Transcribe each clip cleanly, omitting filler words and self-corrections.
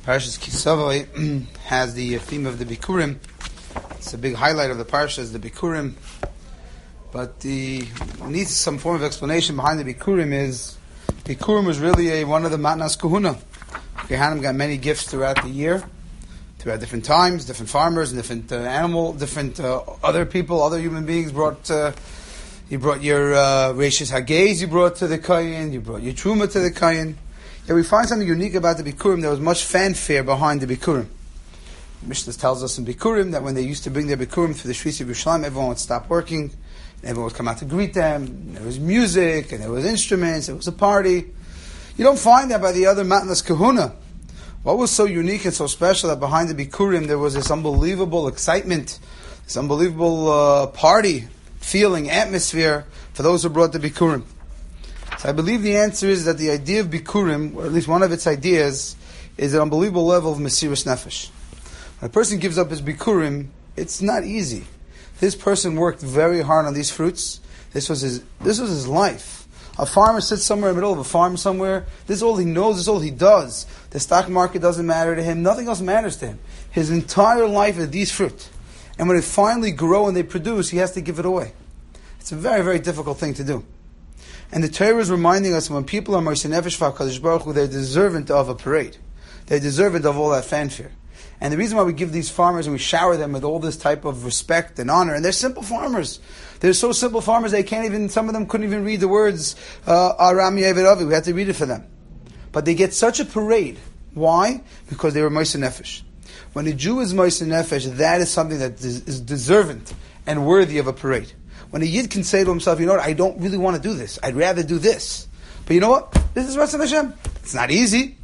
Parashas Kisavai has the theme of the Bikurim. It's a big highlight of the Parashah is the Bikurim. But we need some form of explanation behind the Bikurim is Bikurim was really one of the Matnas Kahuna. Kehanim got many gifts throughout the year, throughout different times, different farmers, different different other people, other human beings brought. You brought your Reishis Hagez, you brought to the Kayin, you brought your Truma to the Kayin. Yeah, we find something unique about the Bikurim. There was much fanfare behind the Bikurim. Mishnah tells us in Bikurim that when they used to bring their Bikurim through the Shvisi of Yerushalayim, everyone would stop working, and everyone would come out to greet them, and there was music, and there was instruments, it was a party. You don't find that by the other Matnas Kahuna. What was so unique and so special that behind the Bikurim there was this unbelievable excitement, this unbelievable party, feeling, atmosphere for those who brought the Bikurim? So I believe the answer is that the idea of Bikurim, or at least one of its ideas, is an unbelievable level of Mesiras Nefesh. When a person gives up his Bikurim, it's not easy. This person worked very hard on these fruits. This was his life. A farmer sits somewhere in the middle of a farm somewhere. This is all he knows. This is all he does. The stock market doesn't matter to him. Nothing else matters to him. His entire life is these fruit. And when they finally grow and they produce, he has to give it away. It's a very, very difficult thing to do. And the Torah is reminding us when people are Moshe Nefesh v'HaKadosh Baruch Hu, they're deserving of a parade. They're deserving of all that fanfare. And the reason why we give these farmers and we shower them with all this type of respect and honor, and they're simple farmers. They're so simple farmers they can't even, some of them couldn't even read the words Aram Yevid Avi. We had to read it for them. But they get such a parade. Why? Because they were Moshe Nefesh. When a Jew is Moshe Nefesh, that is something that is deserving and worthy of a parade. When a Yid can say to himself, you know what, I don't really want to do this. I'd rather do this. But you know what? This is Ratzon Hashem. It's not easy.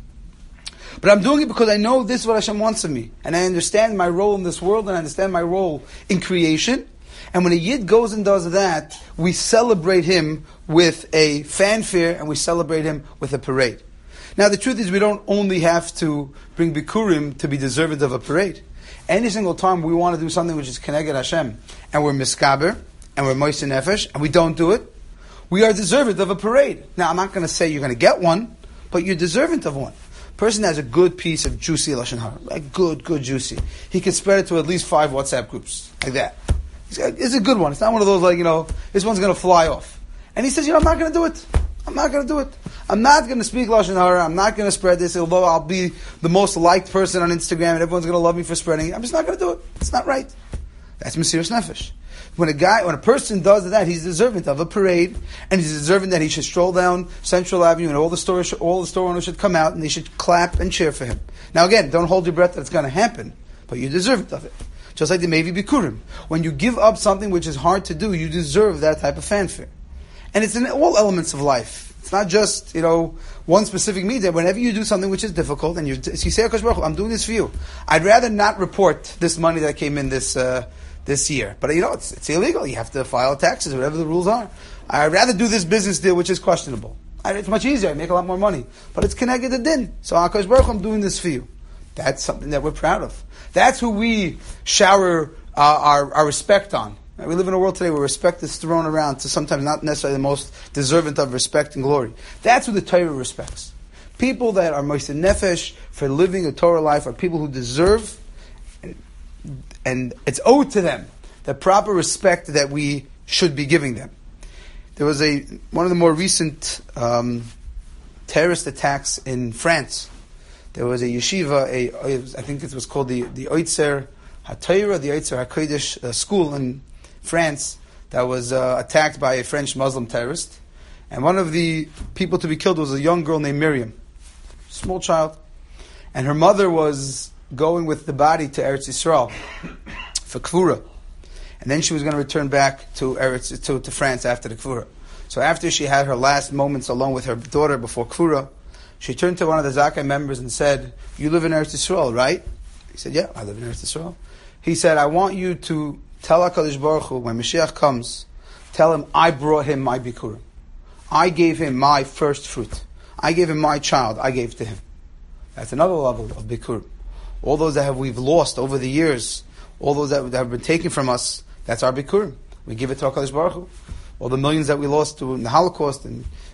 But I'm doing it because I know this is what Hashem wants of me. And I understand my role in this world and I understand my role in creation. And when a Yid goes and does that, we celebrate him with a fanfare and we celebrate him with a parade. Now the truth is we don't only have to bring Bikurim to be deserving of a parade. Any single time we want to do something which is Keneged Hashem and we're Miskaber, and we're Moshe Nefesh, and we don't do it, we are deserving of a parade. Now, I'm not going to say you're going to get one, but you're deserving of one. Person has a good piece of juicy Lashon Hara, like good juicy. He can spread it to at least 5 WhatsApp groups, like that. It's a good one. It's not one of those this one's going to fly off. And he says, I'm not going to do it. I'm not going to do it. I'm not going to speak Lashon Hara. I'm not going to spread this, although I'll be the most liked person on Instagram and everyone's going to love me for spreading it. I'm just not going to do it. It's not right. That's Mesiras Nefesh. When a person does that, he's deserving of a parade, and he's deserving that he should stroll down Central Avenue, and all the store owners should come out, and they should clap and cheer for him. Now again, don't hold your breath that it's going to happen, but you're deserving of it. Just like the Mevi Bikurim. When you give up something which is hard to do, you deserve that type of fanfare. And it's in all elements of life. It's not just, one specific media. Whenever you do something which is difficult, and you say, HaKadosh Baruch Hu, I'm doing this for you. I'd rather not report this money that came in this year. But it's illegal. You have to file taxes, whatever the rules are. I'd rather do this business deal which is questionable. It's much easier. I make a lot more money. But it's connected to din. So HaKadosh Baruch Hu, I'm doing this for you. That's something that we're proud of. That's who we shower our respect on. We live in a world today where respect is thrown around to sometimes not necessarily the most deserving of respect and glory. That's who the Torah respects. People that are Moshe Nefesh for living a Torah life are people who deserve and it's owed to them the proper respect that we should be giving them. There was one of the more recent terrorist attacks in France. There was a yeshiva, I think it was called the Oitzer HaTorah, the Oitzer HaKodesh school in France that was attacked by a French Muslim terrorist. And one of the people to be killed was a young girl named Miriam, small child. And her mother was going with the body to Eretz Yisrael for Kfura. And then she was going to return back to France after the Kfura. So after she had her last moments along with her daughter before Kfura, she turned to one of the Zakai members and said, you live in Eretz Yisrael, right? He said, yeah, I live in Eretz Yisrael. He said, I want you to tell HaKadosh Baruch Hu, when Mashiach comes, tell him I brought him my Bikurim. I gave him my first fruit. I gave him my child. I gave to him. That's another level of Bikurim. All those that we've lost over the years, all those that have been taken from us, that's our Bikurim. We give it to HaKadosh Baruch Hu. All the millions that we lost in the Holocaust and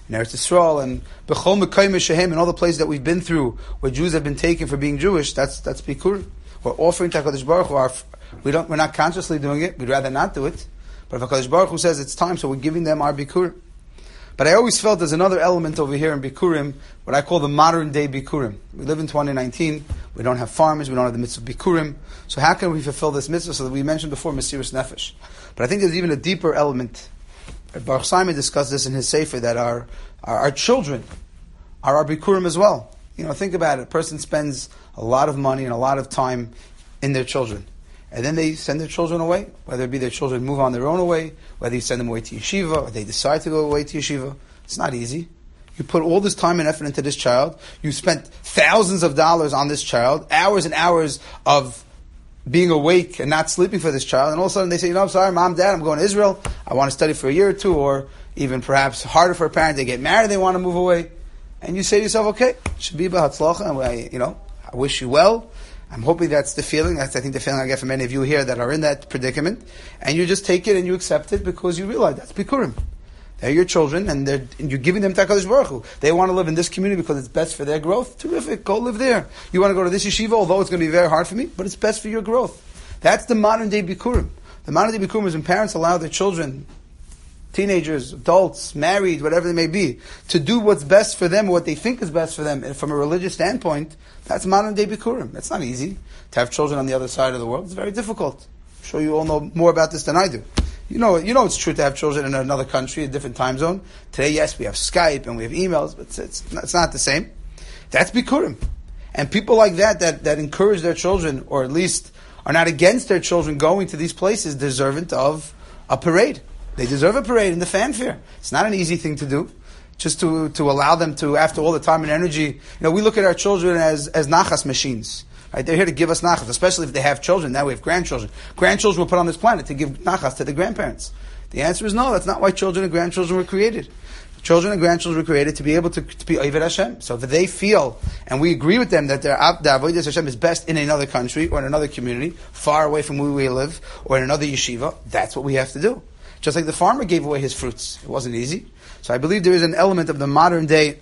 in Eretz Yisrael, and B'chol Mekayim Shehem, and all the places that we've been through where Jews have been taken for being Jewish. That's Bikurim. We're offering to HaKadosh Baruch Hu. We're not consciously doing it. We'd rather not do it. But if HaKadosh Baruch Hu says it's time, so we're giving them our Bikurim. But I always felt there's another element over here in Bikurim, what I call the modern day Bikurim. We live in 2019. We don't have farmers. We don't have the mitzvah of Bikurim. So how can we fulfill this mitzvah? So that we mentioned before Mesiras Nefesh. But I think there's even a deeper element. Baruch Simon discussed this in his Sefer, that our children are our Bikurim as well. Think about it. A person spends a lot of money and a lot of time in their children. And then they send their children away, whether it be their children move on their own away, whether you send them away to yeshiva, or they decide to go away to yeshiva. It's not easy. You put all this time and effort into this child. You spent thousands of dollars on this child, hours and hours of being awake and not sleeping for this child. And all of a sudden they say, I'm sorry, Mom, Dad, I'm going to Israel. I want to study for a year or two, or even perhaps harder for a parent. They get married, they want to move away. And you say to yourself, okay, Shabiba Hatzlacha, and I wish you well. I'm hoping that's the feeling. That's, I think, the feeling I get from many of you here that are in that predicament. And you just take it and you accept it because you realize that's Bikurim. They're your children, and you're giving them to HaKadosh Baruch Hu. They want to live in this community because it's best for their growth. Terrific. Go live there. You want to go to this yeshiva, although it's going to be very hard for me, but it's best for your growth. That's the modern day Bikurim. The modern day Bikurim is when parents allow their children, teenagers, adults, married, whatever they may be, to do what's best for them, what they think is best for them. And from a religious standpoint, that's modern day Bikurim. That's not easy to have children on the other side of the world. It's very difficult. I'm sure you all know more about this than I do. You know it's true to have children in another country, a different time zone. Today, yes, we have Skype and we have emails, but it's not the same. That's Bikurim. And people like that encourage their children, or at least are not against their children going to these places, deserving of a parade. They deserve a parade in the fanfare. It's not an easy thing to do. Just to allow them to, after all the time and energy, we look at our children as nachas machines. Right? They're here to give us nachas, especially if they have children. Now we have grandchildren. Grandchildren were put on this planet to give nachas to the grandparents. The answer is no, that's not why children and grandchildren were created. Children and grandchildren were created to be able to be Oved Hashem. So if they feel, and we agree with them, that the Avodas Hashem is best in another country or in another community, far away from where we live, or in another yeshiva, that's what we have to do. Just like the farmer gave away his fruits. It wasn't easy. So I believe there is an element of the modern day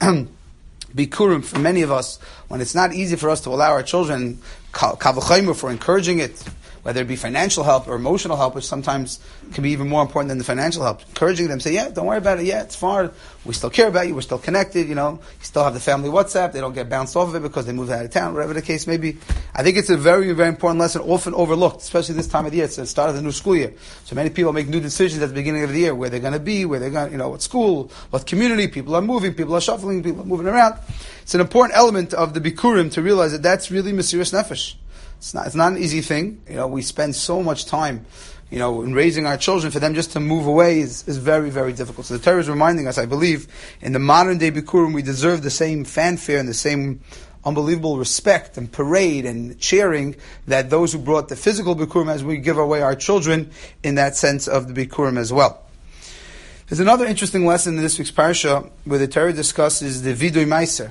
Bikurim for many of us, when it's not easy for us to allow our children, Kal V'chomer, for encouraging it, whether it be financial help or emotional help, which sometimes can be even more important than the financial help. Encouraging them, say, don't worry about it, it's far, we still care about you, we're still connected, you still have the family WhatsApp, they don't get bounced off of it because they moved out of town, whatever the case may be. I think it's a very, very important lesson, often overlooked, especially this time of the year. It's the start of the new school year. So many people make new decisions at the beginning of the year, where they're going to be, where they're going, what school, what community, people are moving, people are shuffling, people are moving around. It's an important element of the Bikurim to realize that that's really Mesiras Nefesh. It's not an easy thing. We spend so much time, in raising our children. For them just to move away is very, very difficult. So the Torah is reminding us, I believe, in the modern day Bikurim, we deserve the same fanfare and the same unbelievable respect and parade and cheering that those who brought the physical Bikurim, as we give away our children in that sense of the Bikurim as well. There's another interesting lesson in this week's parasha where the Torah discusses the Vidui Meiser.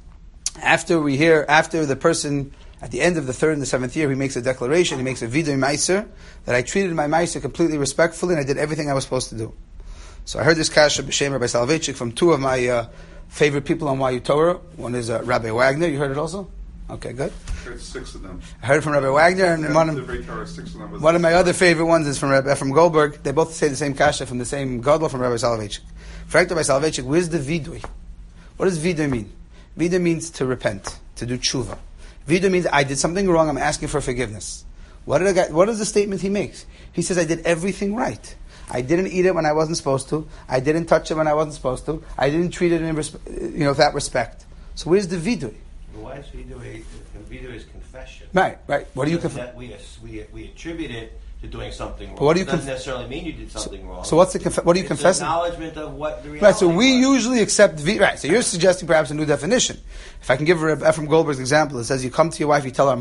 After the person, at the end of the 3rd and the 7th year, he makes a declaration, he makes a Vidui Meiser, that I treated my Meiser completely respectfully and I did everything I was supposed to do. So I heard this kasha b'shem Rabbi Soloveitchik from two of my favorite people on YU Torah. One is Rabbi Wagner. You heard it also? Okay, good. I heard 6 of them. I heard it from Rabbi Wagner, and one of my other favorite ones is from Rabbi Ephraim Goldberg. They both say the same kasha from the same Gadol, from Rabbi Soloveitchik. Frank Rabbi Soloveitchik, where's the Vidui? What does Vidui mean? Vidui means to repent, to do tshuva. Vidui means I did something wrong, I'm asking for forgiveness. What is the statement he makes? He says, I did everything right. I didn't eat it when I wasn't supposed to. I didn't touch it when I wasn't supposed to. I didn't treat it in that respect. So where's the Vidui? Why is Vidui? Vidui is confession. Right. What do you confess? We attribute it to doing something wrong. But what do you doesn't necessarily mean you did something wrong. So what's what do you confess? It's acknowledgement of what the reality Right, so we was. usually accept right. So you're suggesting perhaps a new definition. If I can give Ephraim Goldberg's example, it says you come to your wife, you tell her,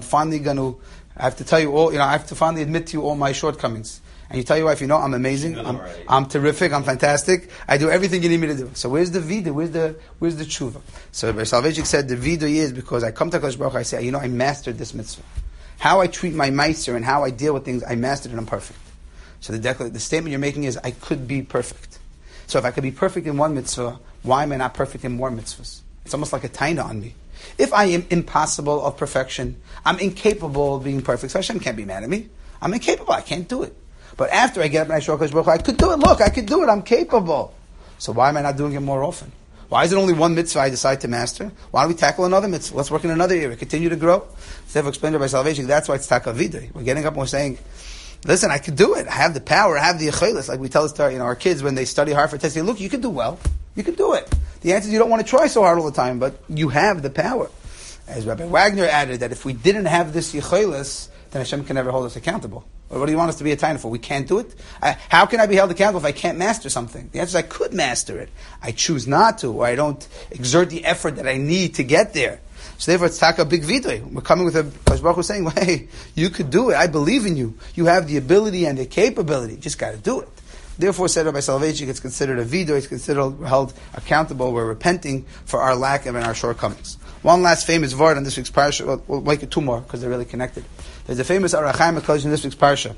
I have to tell you all, I have to finally admit to you all my shortcomings. And you tell your wife, I'm amazing, I'm terrific, I'm fantastic, I do everything you need me to do. So where's the vida? Where's the tshuva? So Rabbi Soloveitchik said the vida is because I come to HaKadosh Baruch Hu, I say, I mastered this mitzvah. How I treat my meiser and how I deal with things, I mastered it, I'm perfect. So the statement you're making is, I could be perfect. So if I could be perfect in one mitzvah, why am I not perfect in more mitzvahs? It's almost like a taina on me. If I am impossible of perfection, I'm incapable of being perfect, so Hashem can't be mad at me. I'm incapable, I can't do it. But after I get up and I show HaKadosh Baruch Hu, I could do it, look, I could do it, I'm capable. So why am I not doing it more often? Why is it only one mitzvah I decide to master? Why don't we tackle another mitzvah? Let's work in another area, continue to grow. Instead of explaining by salvation, that's why it's takavidah. We're getting up and we're saying, listen, I could do it. I have the power, I have the yechelis. Like we tell our kids when they study hard for tests, say, look, you can do well. You can do it. The answer is you don't want to try so hard all the time, but you have the power. As Rabbi Wagner added, that if we didn't have this yechelis, then Hashem can never hold us accountable. What do you want us to be a taina for? We can't do it? How can I be held accountable if I can't master something? The answer is I could master it. I choose not to, or I don't exert the effort that I need to get there. So therefore it's taka big vidoy. We're coming with a Kadosh Baruch Hu saying, hey, you could do it. I believe in you. You have the ability and the capability. You just got to do it. Therefore, said Rabbi Soloveitchik, it's considered a vidoy. It's considered held accountable. We're repenting for our lack and our shortcomings. One last famous word on this week's parsha. We'll make it two more because they're really connected. There's a famous Orach Chaim HaKadosh in this week's parsha.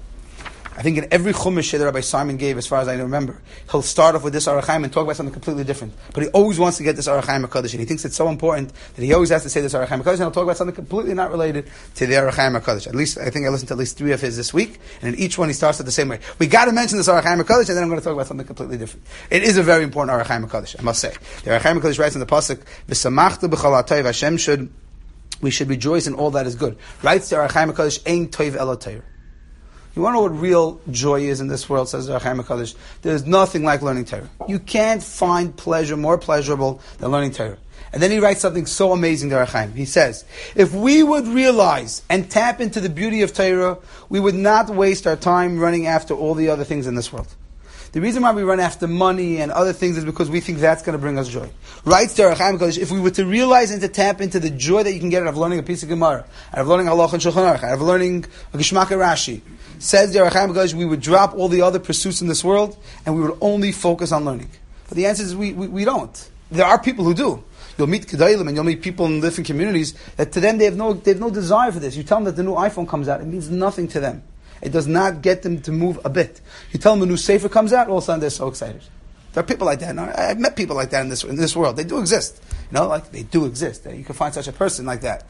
I think in every chumash that Rabbi Simon gave, as far as I remember, he'll start off with this Orach Chaim and talk about something completely different. But he always wants to get this Orach Chaim HaKadosh, and he thinks it's so important that he always has to say this Orach Chaim HaKadosh, and he'll talk about something completely not related to the Orach Chaim HaKadosh. At least, I think I listened to at least 3 of his this week, and in each one he starts it the same way. We got to mention this Orach Chaim HaKadosh, and then I'm going to talk about something completely different. It is a very important Orach Chaim HaKadosh, I must say. The Orach Chaim HaKadosh writes in the pasuk, "V'samachta b'chol ha'tov," Hashem we should rejoice in all that is good. Writes the Orach Chaim HaKadosh, "Ein tov elo Torah." You want to know what real joy is in this world, says the Orach Chaim HaKadosh? There's nothing like learning Torah. You can't find pleasure more pleasurable than learning Torah. And then he writes something so amazing, the Orach Chaim. He says, if we would realize and tap into the beauty of Torah, we would not waste our time running after all the other things in this world. The reason why we run after money and other things is because we think that's going to bring us joy. Writes the Orach Chaim HaKadosh, if we were to realize and to tap into the joy that you can get out of learning a piece of Gemara, out of learning Halacha and Shulchan Aruch, out of learning a Geshmak Rashi, says the Orach Chaim HaKadosh, we would drop all the other pursuits in this world and we would only focus on learning. But the answer is we don't. There are people who do. You'll meet Kedalim and you'll meet people in different communities that to them they have no desire for this. You tell them that the new iPhone comes out, it means nothing to them. It does not get them to move a bit. You tell them a new sefer comes out, all of a sudden they're so excited. There are people like that. I've met people like that in this world. They do exist. They do exist. You can find such a person like that.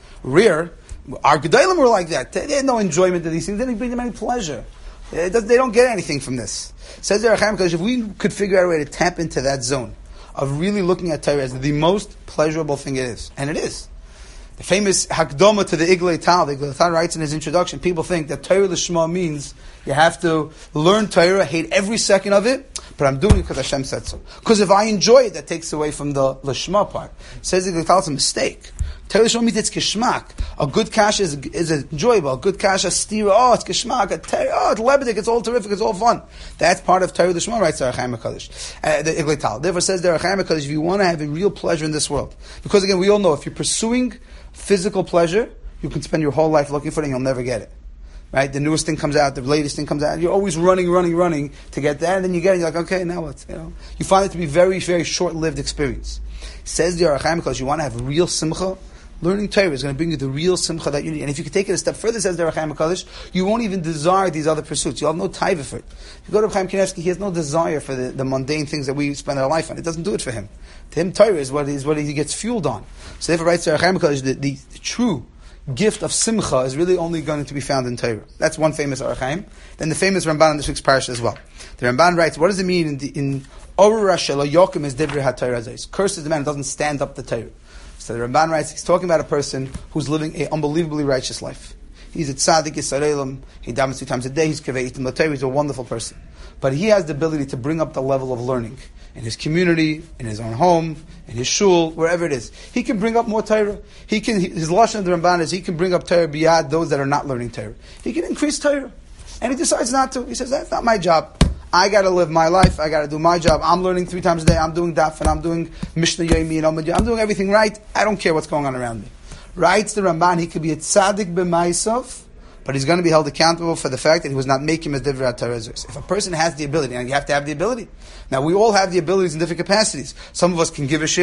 Our Gedalim were like that. They had no enjoyment of these things. They didn't bring them any pleasure. They don't get anything from this. Says the Orach Chaim HaKadosh, if we could figure out a way to tap into that zone of really looking at Torah as the most pleasurable thing it is, and it is. The famous Hakdoma to the Iglei Tal, the Iglei Tal writes in his introduction, people think that Torah Lishma means you have to learn Torah, hate every second of it, but I'm doing it because Hashem said so. Because if I enjoy it, that takes away from the Lishma part. Says the Iglei Tal, it's a mistake. Torah Lishma means it's kishmak. A good kasha is enjoyable. A good kasha stira, it's kishmak. It's lebedik, it's all terrific, it's all fun. That's part of Torah Lishma, writes the Orach Chaim HaKadosh. The Iglei Tal. Therefore says the Orach Chaim HaKadosh, if you want to have a real pleasure in this world, because again, we all know, if you're pursuing physical pleasure, you can spend your whole life looking for it and you'll never get it. Right? The newest thing comes out, the latest thing comes out, you're always running to get that, and then you get it, you're like, okay, now what? You find it to be very, very short-lived experience. Says the Orach Chaim HaKadosh, you want to have real simcha, learning Torah is going to bring you the real simcha that you need. And if you could take it a step further, says the Orach Chaim HaKadosh, you won't even desire these other pursuits. You'll have no taiva for it. If you go to Chaim Kanievsky, he has no desire for the mundane things that we spend our life on. It doesn't do it for him. To him, Torah is what he gets fueled on. So therefore, writes the Orach Chaim HaKadosh, the true gift of simcha is really only going to be found in Torah. That's one famous Orach Chaim. Then the famous Ramban in this week's parasha as well. The Ramban writes, what does it mean in Orur Shelo Yokim is Divrei HaTorah Zos? Cursed is the man who doesn't stand up to Torah. So the Ramban writes, he's talking about a person who's living an unbelievably righteous life. He's a tzaddik, Yisraelim, he davens 2 times a day, he's kaveitim l'Torah, he's a wonderful person. But he has the ability to bring up the level of learning in his community, in his own home, in his shul, wherever it is. He can bring up more Torah. His lashon of the Ramban is he can bring up Torah beyond those that are not learning Torah. He can increase Torah. And he decides not to. He says, that's not my job. I got to live my life. I got to do my job. I'm learning 3 times a day. I'm doing daf and I'm doing Mishnah Yomi and I'm doing everything right. I don't care what's going on around me. Writes the Ramban, he could be a tzaddik b'maisav, but he's going to be held accountable for the fact that he was not making as divrei Torah zos. If a person has the ability, and you have to have the ability. Now we all have the abilities in different capacities. Some of us can give a share.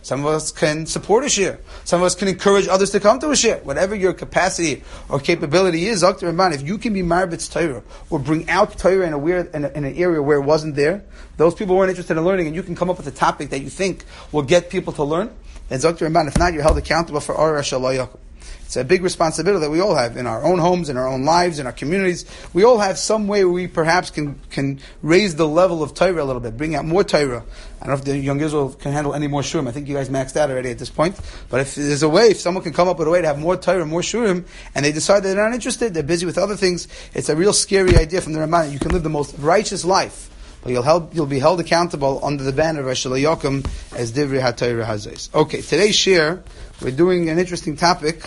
Some of us can support a shir. Some of us can encourage others to come to a shir. Whatever your capacity or capability is, if you can be marbitz Torah or bring out Torah in an area where it wasn't there, those people weren't interested in learning, and you can come up with a topic that you think will get people to learn, then Dr. Ramban, if not, you're held accountable for Or Shalayach. It's a big responsibility that we all have in our own homes, in our own lives, in our communities. We all have some way where we perhaps can raise the level of Torah a little bit, bring out more Torah. I don't know if the Young Israel can handle any more shurim. I think you guys maxed out already at this point. But if there's a way, if someone can come up with a way to have more Torah, more shurim, and they decide that they're not interested, they're busy with other things, it's a real scary idea from the Ramban. You can live the most righteous life, but you'll be held accountable under the banner of Rosh Hashanah as Divrei HaTorah Hazos. Okay, today's shir, we're doing an interesting topic.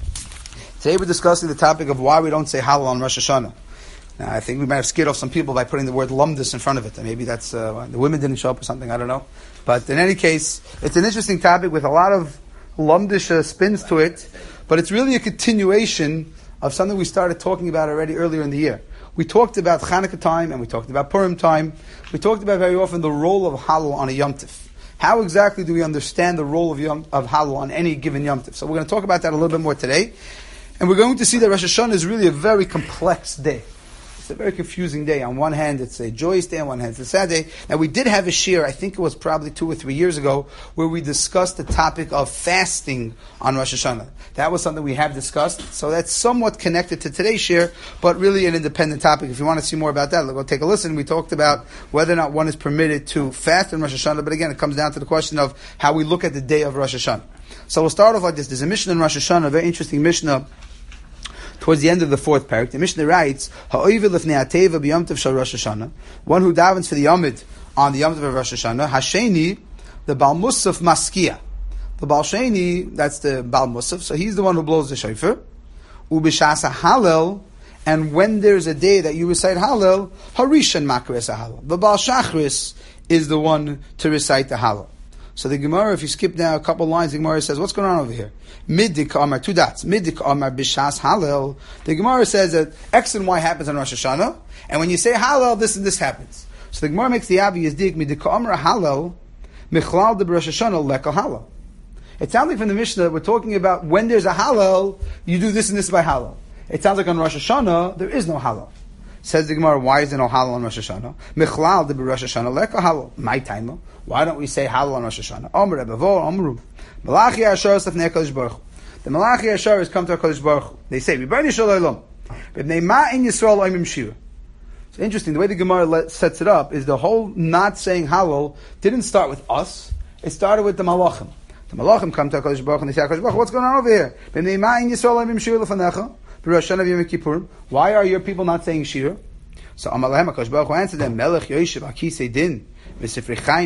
Today we're discussing the topic of why we don't say Hallel on Rosh Hashanah. Now, I think we might have scared off some people by putting the word lumdus in front of it. And maybe that's, the women didn't show up or something, I don't know. But in any case, it's an interesting topic with a lot of lumdish spins to it. But it's really a continuation of something we started talking about already earlier in the year. We talked about Chanukah time and we talked about Purim time. We talked about very often the role of Hallel on a Yom Tif. How exactly do we understand the role of Hallel on any given Yom Tif? So we're going to talk about that a little bit more today. And we're going to see that Rosh Hashanah is really a very complex day. It's a very confusing day. On one hand, it's a joyous day. On one hand, it's a sad day. Now, we did have a shir, I think it was probably 2 or 3 years ago, where we discussed the topic of fasting on Rosh Hashanah. That was something we have discussed. So that's somewhat connected to today's shir, but really an independent topic. If you want to see more about that, go take a listen. We talked about whether or not one is permitted to fast on Rosh Hashanah, but again, it comes down to the question of how we look at the day of Rosh Hashanah. So we'll start off like this. There's a Mishnah in Rosh Hashanah, a very interesting Mishnah, towards the end of the 4th parak. The Mishnah writes, Ha'oivel lifnei ateva b'yom tov shel Rosh Hashanah, one who davens for the Yomid on the Yom Tov of Rosh Hashanah, Hasheni, the Baal Musaf Maskia. The Baal Sheni, that's the Baal Musaf, so he's the one who blows the shofar. Ubishasa Hallel, and when there's a day that you recite Hallel, Harishan Makres Hallel. The Baal Shachris is the one to recite the Hallel. So the Gemara, if you skip down a couple lines, the Gemara says, what's going on over here? Middik Amar, 2 dots. Middik Amar Bishas Hallel. The Gemara says that X and Y happens on Rosh Hashanah, and when you say Hallel, this and this happens. So the Gemara makes the obvious dig, Middik Amar Hallel, Michlal de Rosh Hashanah Leka Hallel. It sounds like from the Mishnah that we're talking about when there's a Hallel, you do this and this by Hallel. It sounds like on Rosh Hashanah, there is no Hallel. Says the Gemara, why is there no Hallel on Rosh Hashanah? Michlal de Rosh Hashanah Leka Hallel. My time. Why don't we say Hallel on Rosh Hashanah? Omer Rebavo, Omru. Malachi Asharis lefnei HaKadosh Baruch Hu. The Malachi Asharis come to HaKadosh Baruch Hu. They say, Rebbeinu Shel Olam. B'nei ma'in Yisrael oimim shira. It's interesting, the way the Gemara sets it up is the whole not saying Hallel didn't start with us. It started with the Malachim. The Malachim come to HaKadosh Baruch Hu and they say, HaKadosh Baruch Hu, what's going on over here? B'nei ma'in Yisrael oimim shira lefanecha. B'Rosh Hashanah v'Yom Kippurim. Why are your people not saying shira? So Amalahem HaKadosh Baruch Hu answered them, Melech Yoshev Akisei Din. If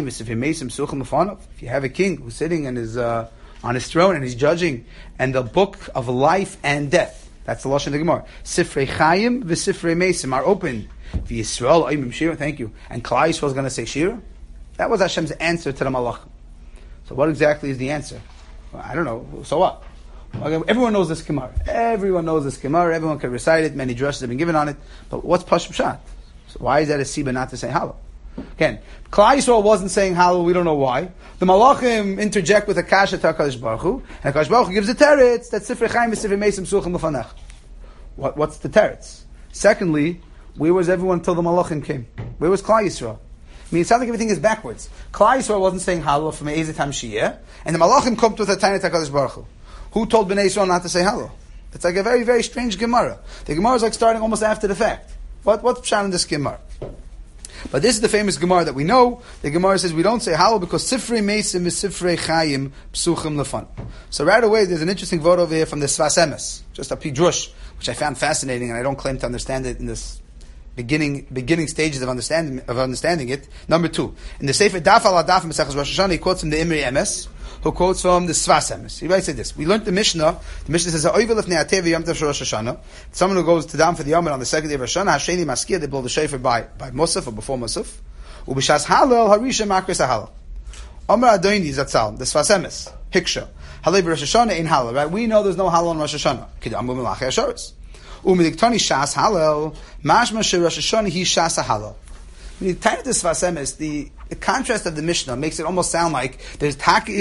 you have a king who's sitting on his throne and he's judging, and the book of life and death, that's the Lashon of the Gemara, Sifrei Chaim v'Sifrei Mesim are open. V'Yisrael oimim shira, thank you. And Klal Yisrael is going to say shira. That was Hashem's answer to the Malachim. So what exactly is the answer? Well, I don't know. So what? Everyone knows this Gemara. Everyone knows this Gemara. Everyone can recite it. Many drushes have been given on it. But what's Pashut Pshat? So why is that a siba not to say Hallel? Again, Klal Yisrael wasn't saying Hallel, we don't know why. The Malachim interject with a kasha to HaKadosh Baruch Hu, and HaKadosh Baruch Hu gives a teretz that Sifrei Chaim v'Sifrei Mesim Suchim L'fanech. What's the teretz? Secondly, where was everyone until the Malachim came? Where was Klal Yisrael? I mean, it sounds like everything is backwards. Klal Yisrael wasn't saying Hallel from Eizet HaMshiyah, and the Malachim come with a tiny to HaKadosh Baruch Hu. Who told Bnei Yisrael not to say Hallel? It's like a very, very strange Gemara. The Gemara is like starting almost after the fact. What's pshat in this Gemara? But this is the famous Gemara that we know. The Gemara says we don't say Hallel because Sifrei Mesim is Sifrei Chaim Psuchim Lefan. So right away there's an interesting vote over here from the Sfas Emes, just a pidrush, which I found fascinating, and I don't claim to understand it in this beginning stages of understanding it. Number 2, in the Sefer Daf al Daf Mesachas Rosh Hashanah, he quotes from the Imri Emes, who quotes from the Sfas Emes. He writes like this: we learned the Mishnah. The Mishnah says, "Oivel lefnei ateva Yom Tov Rosh Hashanah." Someone who goes to down for the Yom on the second day of Rosh Hashanah, Hasheni Maskia, they blow the shofar by Musaf or before Musaf. Ubishas Hallel Harisha Makres Hallel. Amar Adoni Zatzal, the Sfas Emes, Hiksha. Hallel Rosh Hashanah in Hallel. Right? We know there's no Hallel on Rosh Hashanah. Kidam Malachi Asharis. Umiliktoni Shas Hallel. Mashma She Rosh Hashanah He Shas Hallel. The time of the Sfas Emes, the contrast of the Mishnah makes it almost sound like there's tak is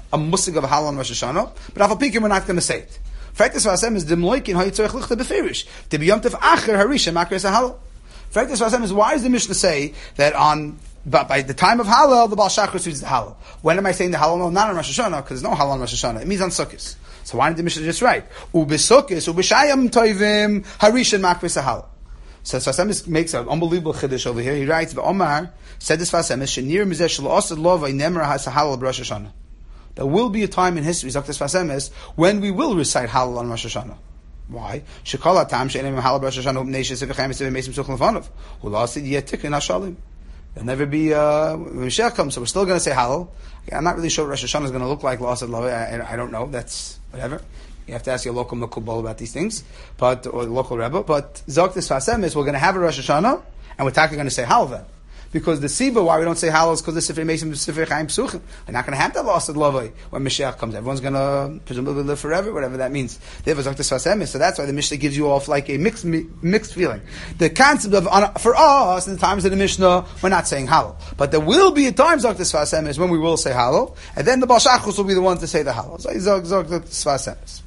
a musig of halal on Rosh Hashanah, but afal pikim we're not going to say it. Freitas Vasem is demloikin hayitzorich lichta beferish. To be yomtiv acher harisha makres halal. Freitas Vasem is why does the Mishnah say that but by the time of halal the Baal Shachar reads the halal? When am I saying the halal? No, not on Rosh Hashanah because there's no halal on Rosh Hashanah. It means on Sukkot. So why did the Mishnah just write ubesukis ubeshayam toivim harisha makres halal? So Sfasemis makes an unbelievable chiddush over here. He writes, "Omar said this Sfasemis shenir mizeh shelo osad lo vaynemer hasalal b'Rosh Hashanah." There will be a time in history, Zaktas Sfasemis, when we will recite halal on Rosh Hashanah. Why? Shekol hatam she'enim halal b'Rosh Hashanah upnei shesivichem esivim meisim suchim lefanov. Ula asid yetikin hashalim. There'll never be when Mashiach comes, so we're still going to say halal. I'm not really sure what Rosh Hashanah is going to look like. I don't know. That's whatever. You have to ask your local Mekubal about these things, or the local Rebbe. But Zaktas Fasem is we're going to have a Rosh Hashanah, and we're talking going to say halal then. Because the Siba, why we don't say halal is because the Sifrei Mesim, Sifrei Chaim Psuchim. We're not going to have that lost at Lavai when Mashiach comes. Everyone's going to presumably live forever, whatever that means. They have a Zaktas Fasem, so that's why the Mishnah gives you off like a mixed feeling. The concept of, for us, in the times of the Mishnah, we're not saying halal. But there will be a time, Zaktas Fasem, is when we will say halal, and then the Baal Shachus will be the one to say the halal. So Zaktas Fasem.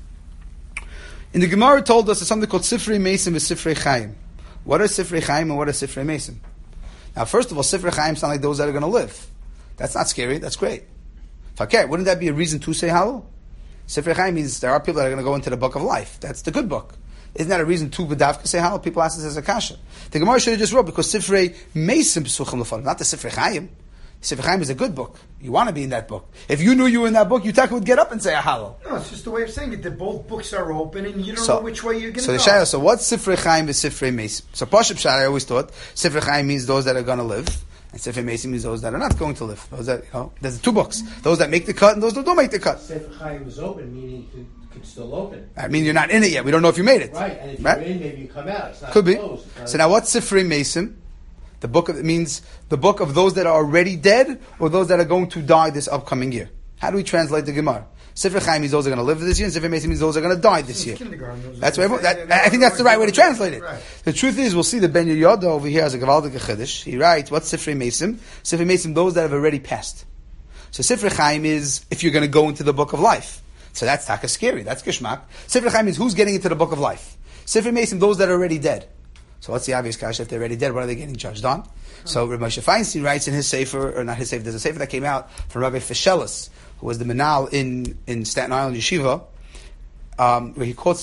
In the Gemara told us there's something called Sifrei Mesim and Sifrei Chaim. What are Sifrei Chaim and what are Sifrei Mesim? Now, first of all, Sifrei Chaim sound like those that are going to live. That's not scary. That's great. Okay, wouldn't that be a reason to say halal? Sifrei Chaim means there are people that are going to go into the book of life. That's the good book. Isn't that a reason to b'davka say halal? People ask this as a kasha. The Gemara should have just wrote because Sifrei Mesim Psuchim Lefanov, not the Sifrei Chaim. Sifrei Chaim is a good book. You want to be in that book. If you knew you were in that book, you would get up and say a halal. No, it's just the way of saying it. That both books are open, and you don't know which way you're going to go. So what's Sifrei Chaim is Sifrei Mesim? So Pashup Shah, I always thought Sifrei Chaim means those that are going to live, and Sifrei Mesim means those that are not going to live. Those that there's two books: those that make the cut and those that don't make the cut. Sifrei Chaim is open, meaning it's still open. I mean, you're not in it yet. We don't know if you made it. Right, and if you're in, maybe you come out. It's not Could be. closed. So now, what's Sifrei Mesim? The book it means the book of those that are already dead or those that are going to die this upcoming year. How do we translate the Gemara? Sifrei Chaim means those are going to live this year, and Sifrei Mesim means those are going to die this year. That's why I think that's the right way to translate it. Right. The truth is, we'll see the Ben Yehoyada over here as a Gavaldik Chiddush. He writes, what's Sifrei Mesim? Sifrei Mesim, those that have already passed. So Sifrei Chaim is if you're going to go into the book of life. So that's taka scary. That's Kishmak. Sifrei Chaim means who's getting into the book of life. Sifrei Mesim, those that are already dead. So what's the obvious kasha? If they're already dead, what are they getting judged on? So Rabbi Moshe Feinstein writes in his sefer, or not his sefer, there's a sefer that came out from Rabbi Fishelis, who was the Menal in Staten Island Yeshiva, where he quotes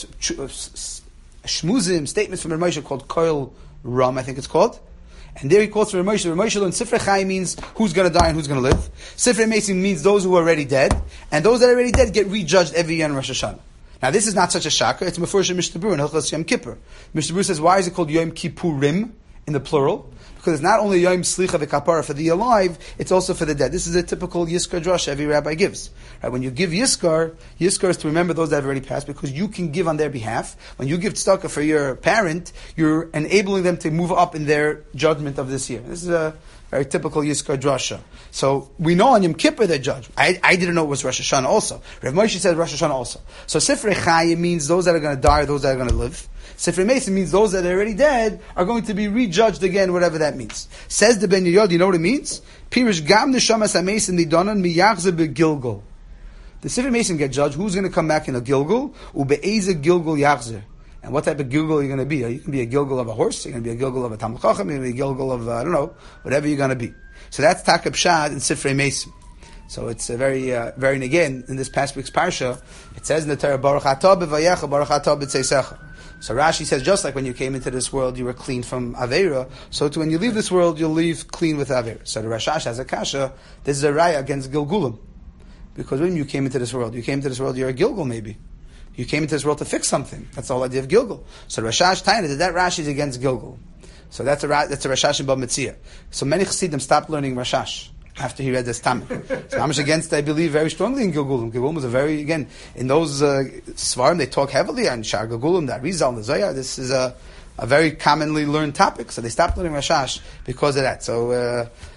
shmuzim, statements from Rabbi Moshe called Koil Ram, I think it's called. And there he quotes from Rabbi Moshe. Rabbi Moshe learned Sifrei Chaim means who's going to die and who's going to live. Sifrei Mesim means those who are already dead. And those that are already dead get rejudged every year in Rosh Hashanah. Now, this is not such a shaka. It's Mefurish in Mishnah Berurah in Hilchos Yom Kippur. Mishnah Berurah says, why is it called Yom Kippurim in the plural? Because it's not only Yom Slicha v'Kapara for the alive, it's also for the dead. This is a typical Yizkar drush every rabbi gives. Right? When you give Yizkar is to remember those that have already passed because you can give on their behalf. When you give tzedakah for your parent, you're enabling them to move up in their judgment of this year. This is a very typical Yizkar drasha. So we know on Yom Kippur they're judged. I didn't know it was Rosh Hashanah also. Rav Moshe said Rosh Hashanah also. So Sifrei Chaim means those that are going to die or those that are going to live. Sifrei Mesim means those that are already dead are going to be rejudged again, whatever that means. Says the Ben Yehoyada, you know what it means? Pirish gam neshamas hamesim nidanan miyachze begilgul. The Sifrei Mesim get judged. Who's going to come back in a Gilgul? Ube'eze Gilgul yachzer. And what type of Gilgul are you going to be? You can be a Gilgul of a horse, you're going to be a Gilgul of a Talmud Chacham, you're going to be a Gilgul of, I don't know, whatever you're going to be. So that's Takab Shad in Sifrei Mesim. So it's a very, and again, in this past week's Parsha, it says in the Torah, Baruch atah b'vayecha, Baruch atah b'tzeisecha. So Rashi says, just like when you came into this world, you were clean from Aveira, so too when you leave this world, you'll leave clean with Aveira. So the Rashash has a kasha, this is a raya against Gilgulim. Because when you came into this world, you're a Gilgul maybe. You came into this world to fix something. That's the whole idea of Gilgul. So Rashash Taina, that Rashi is against Gilgul. So that's a Rashash in Bab Metzia. So many Chassidim stopped learning Rashash after he read this Tamil. So Amish against, I believe, very strongly in Gilgulim. Gilgulim was a very, again, in those Svarim, they talk heavily on Shar Gilgulim, the Arizal, the Zohar. This is a very commonly learned topic. So they stopped learning Rashash because of that. So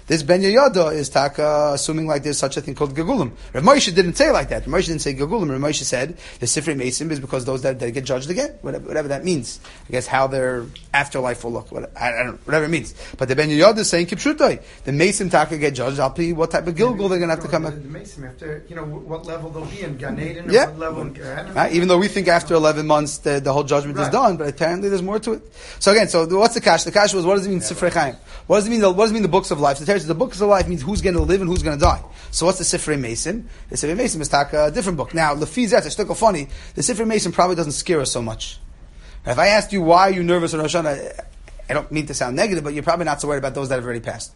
This Ben Yehoyada is taka assuming like there's such a thing called Gegulim. Rav Moshe didn't say like that. Rav Moshe didn't say Gegulim. Rav Moshe said the Sifrei Mesim is because those that get judged again, whatever that means. I guess how their afterlife will look. I don't know, whatever it means. But the Ben Yehoyada is saying Kipshutai. The Mesim taka get judged. I'll be what type of Gilgul they're going to have to come at. The Mesim, after what level they'll be in Gan Eden, yeah. or what level in Gehenna. Right? Even though we think after 11 months the whole judgment is done, but apparently there's more to it. So again, what's the kash? The kash was, what does it mean Sifrei Chaim? What does it mean? What does it mean the books of life? So the books of life means who's going to live and who's going to die. So what's the Sifrei Mesim? The Sifrei Mesim is taka a different book. Now, Lefi Zet, it's still funny. The Sifrei Mesim probably doesn't scare us so much. If I asked you why are you nervous on Rosh Hashanah, I don't mean to sound negative, but you're probably not so worried about those that have already passed.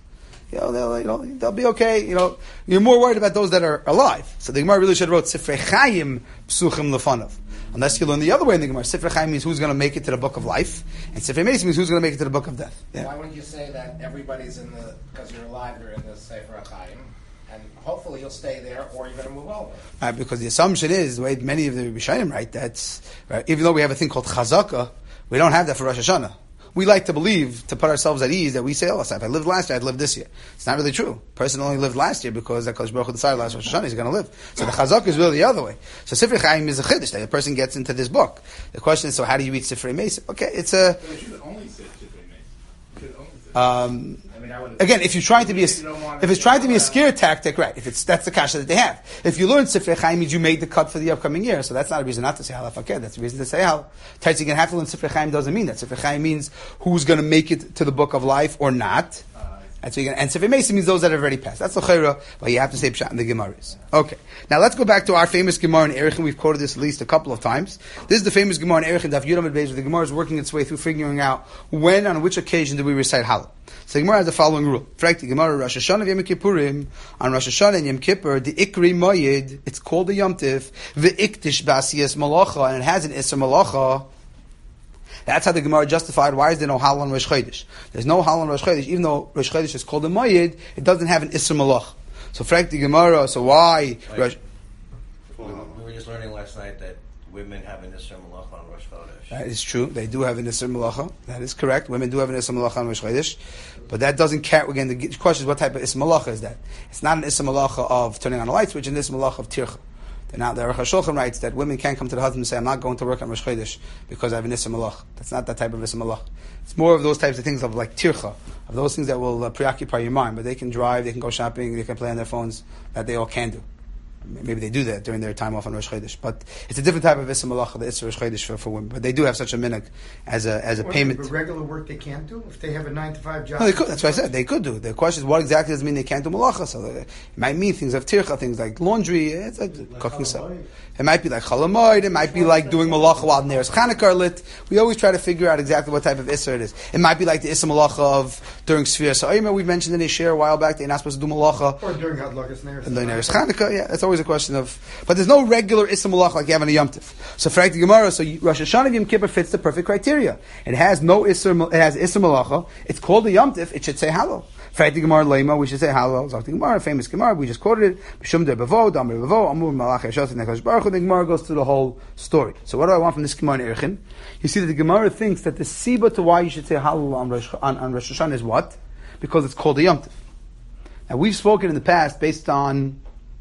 They'll be okay. You're more worried about those that are alive. So the Gemara really should have wrote Sifrei Chaim Psuchim Lefanav. Unless you learn the other way in the Gemara. Sifrei Chaim means who's going to make it to the book of life, and Sifrei Mesim means who's going to make it to the book of death. Yeah. Why wouldn't you say that everybody's because you're alive, you're in the Sifrei Chaim, and hopefully you'll stay there, or you're going to move over? Right, because the assumption is, the way many of the Rishonim write, that's right, even though we have a thing called Chazakah, we don't have that for Rosh Hashanah. We like to believe, to put ourselves at ease, that we say, if I lived last year, I'd live this year. It's not really true. Person only lived last year because that Kodesh Baruch Hu decided last Rosh Hashanah he's going to live. So the Chazak is really the other way. So Sifrei Chaim is a chiddush that a person gets into this book. The question is, so how do you read Sifrei Mesim? Okay, it's a... But it should only say Sifrei Mesim. It should only say again, if you're trying to be if it's trying to be a scare tactic, right? That's the kasha that they have. If you learn Sifrei Chaim means you made the cut for the upcoming year, so that's not a reason not to say halaf hakeh. That's a reason to say hal. Tight, you can have to learn Sifrei Chaim doesn't mean that. Sifrei Chaim means who's going to make it to the book of life or not. And Sifrei Mesim means those that have already passed. That's the chayra, but you have to say pshat in the Gemaras. Okay. Now let's go back to our famous Gemara in Erechin. We've quoted this at least a couple of times. This is the famous Gemara in Erechin, Daf Yud Amud Beis, where the Gemara is working its way through figuring out when, on which occasion do we recite Halal. So the Gemara has the following rule. Frankly, Gemara Rosh Hashanah Yom Kippurim, on Rosh Hashanah and Yom Kippur, the Ikri Moyed, it's called the Yom Tif, the Iktish Basiyas Malacha, and it has an Isser Malacha. That's how the Gemara justified why is there no Halal on Rosh Chodesh. There's no Halal on Rosh Chodesh, even though Rosh Chodesh is called a Moyed, it doesn't have an Isser Malach. So frankly, Gemara, so why? We were just learning last night that women have an Isser Malach on Rosh Chodesh. That is true. They do have an Isser Malacha. That is correct. Women do have an Isser Malacha on Rosh Chodesh. But that doesn't count. Again, the question is what type of Isser Malacha is that? It's not an Isser Malacha of turning on a light switch, it's an Isser Malacha of Tircha. Now, the Aruch HaShulchan writes that women can't come to the husband and say, I'm not going to work on Rosh Chodesh because I have an Isser Malach. That's not that type of Isser Malach. It's more of those types of things of like Tircha, of those things that will preoccupy your mind. But they can drive, they can go shopping, they can play on their phones, that they all can do. Maybe they do that during their time off on Rosh Chodesh. But it's a different type of Isser Malach, the Isser Rosh Chodesh for women. But they do have such a minhag as a payment. But regular work they can't do? If they have a 9-to-5 job? No, they could. That's what I said. They could do. The question is, what exactly does it mean they can't do Malacha? So it might mean things of Tircha, things like laundry, it's like cooking stuff. It might be like Chalamoid, it might be like doing Malacha while there's Chanukah are lit. We always try to figure out exactly what type of Isser it is. It might be like the Isser Malacha of during Sfira Sa'ima, we mentioned in a share a while back, they're not supposed to do Malacha. Or during Hadlakas Neres. And then there's Chanukah, yeah, it's always a question of... But there's no regular Isser Malach like you have in a Yom Tif. So for the Gemara, so Rosh Hashanah Yom Kippur fits the perfect criteria. It has no Isser, it has Isser Malacha. It's called a Yom Tif. It should say Halal. For the Gemara Leima, we should say Halal. Zok the Gemara, famous Gemara, we just quoted it. B'shum de Bavo, Damar Bavo, Amur Malach Yashot Nekadosh Baruch Hu. The Gemara goes through the whole story. So what do I want from this Gemara in Erechin? You see that the Gemara thinks that the Siba to why you should say Halal on Rosh Hashanah is what? Because it's called a Yom Tif. Now we've spoken in the past based on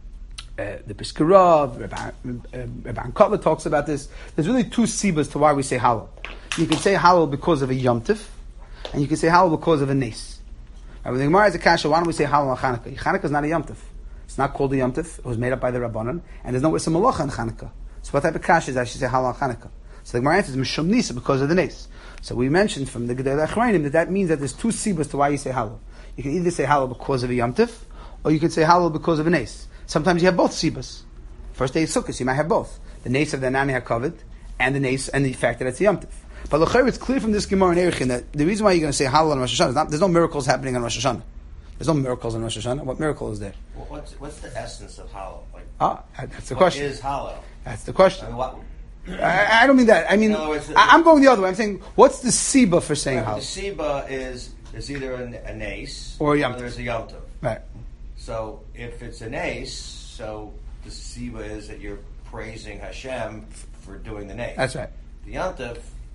the Piskarav, Rabban Kotler talks about this. There's really two sibas to why we say Halal. You can say Halal because of a Yom Tif, and you can say Halal because of a Nes. When the Gemara is a kasha, why don't we say Halal on Chanukah? Chanukah is not a Yom Tif. It's not called a Yom Tif. It was made up by the Rabbanan, and there's no Isser Malacha on Chanukah. So what type of kasha is that? I should say Halal on Chanukah. So the Gemara answers Mishum Nisa because of the Nes. So we mentioned from the Gedei Achrayim that means that there's two sibas to why you say Halal. You can either say Halal because of a Yom Tif, or you can say Halal because of a Nes. Sometimes you have both sibas. First day of Sukkot, you might have both. The Nes of the Nani HaKavod, and the Nes, and the fact that it's a Yom Tif. But l'chayr, it's clear from this Gemara in Erechin that the reason why you're going to say Halal on Rosh Hashanah is not, there's no miracles happening on Rosh Hashanah. There's no miracles on Rosh Hashanah. What miracle is there? Well, what's the essence of Halal? That's the question. What is Halal? That's the question. I mean, I don't mean that. I mean, I'm going the other way. I'm saying, what's the Siba for saying Halal? The Siba is either a Nes or a Yom Tov. There's a Yom Tov. Right. So if it's a Nes, so the Siba is that you're praising Hashem for doing the Nes. That's right. The Yom Tov,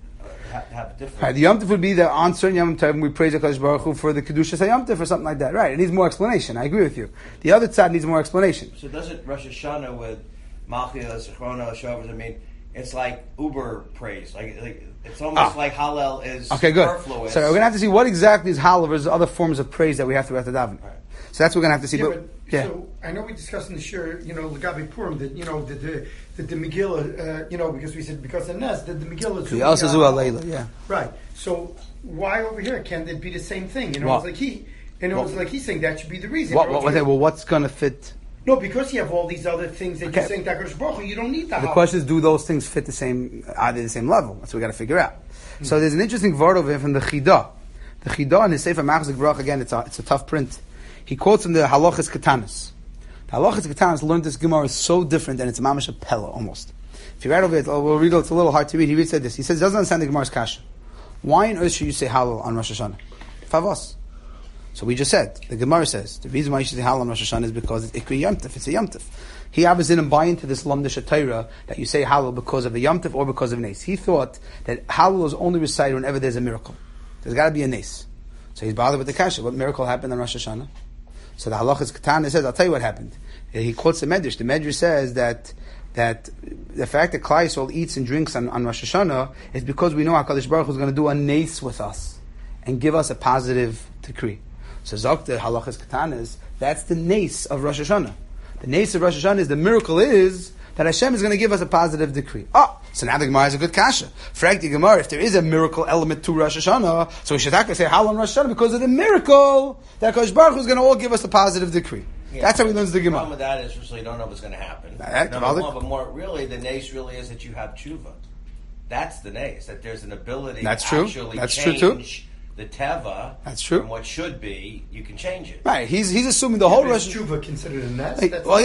have a different. Right, the Yom Tov would be that on certain Yom Tov we praise HaKadosh Baruch Hu for the Kedushas Yom Tov or something like that. Right, it needs more explanation. I agree with you. The other side needs more explanation. So doesn't Rosh Hashanah with Malchus, Zechronos, Shovos, I mean, it's like uber praise. Like it's almost like Hallel is superfluous. So we're going to have to see what exactly is Hallel versus other forms of praise that we have to daven. Right. So that's what we're going to have to see. So I know we discussed in the shir, Lagabi Purim, that the Megillah, because we said because of Nes, that the Megillah is yeah. Right. So why over here can't it be the same thing? It's like he's saying that should be the reason. What's going to fit? No, because you have all these other things that you're saying Takash Baruch Hu, you don't need that. The question is, do those things fit the same? Are they the same level? That's what we got to figure out. So there's an interesting word over here from the Chidah. The Chidah in his Sefer Machzik Baruch, again, it's a tough print. He quotes from the Halachas Katanas. The Halachas Katanas learned this Gemara is so different, and it's Mamash Pella almost. If you read over it, we'll read it. It's a little hard to read. He said this. He says, he doesn't understand the Gemara's kasha. Why on earth should you say Hallel on Rosh Hashanah? Favos. So we just said, the Gemara says, the reason why you should say Hallel on Rosh Hashanah is because it's Ikri Yom Tov. It's a Yom Tov. He obviously didn't buy into this Lamdish Torah that you say Hallel because of a Yom Tov or because of a Nes. He thought that Hallel is only recited whenever there's a miracle. There's got to be a Nes. So he's bothered with the kasha. What miracle happened on Rosh Hashanah? So the Halachas Ketana says, I'll tell you what happened. He quotes the Medrash. The Medrash says that the fact that Klal Yisrael eats and drinks on Rosh Hashanah is because we know HaKadosh Baruch Hu is going to do a nes with us and give us a positive decree. So Zok the Halachas Ketanas, that's the nes of Rosh Hashanah. The nes of Rosh Hashanah is the miracle is that Hashem is going to give us a positive decree. So now the Gemara is a good kasha. Frag the Gemara, if there is a miracle element to Rosh Hashanah, so we should have to say Hallel on Rosh Hashanah because of the miracle that HaKadosh Baruch Hu is going to all give us a positive decree. Yeah, that's how we learn the Gemara. The problem with that is you don't know what's going to happen. Number one, but more really, the nes really is that you have tshuva. That's the nes, that there's an ability to actually change the teva. That's true. From what should be, you can change it. Right. He's assuming the whole Rosh Hashanah. Tshuva considered a nes.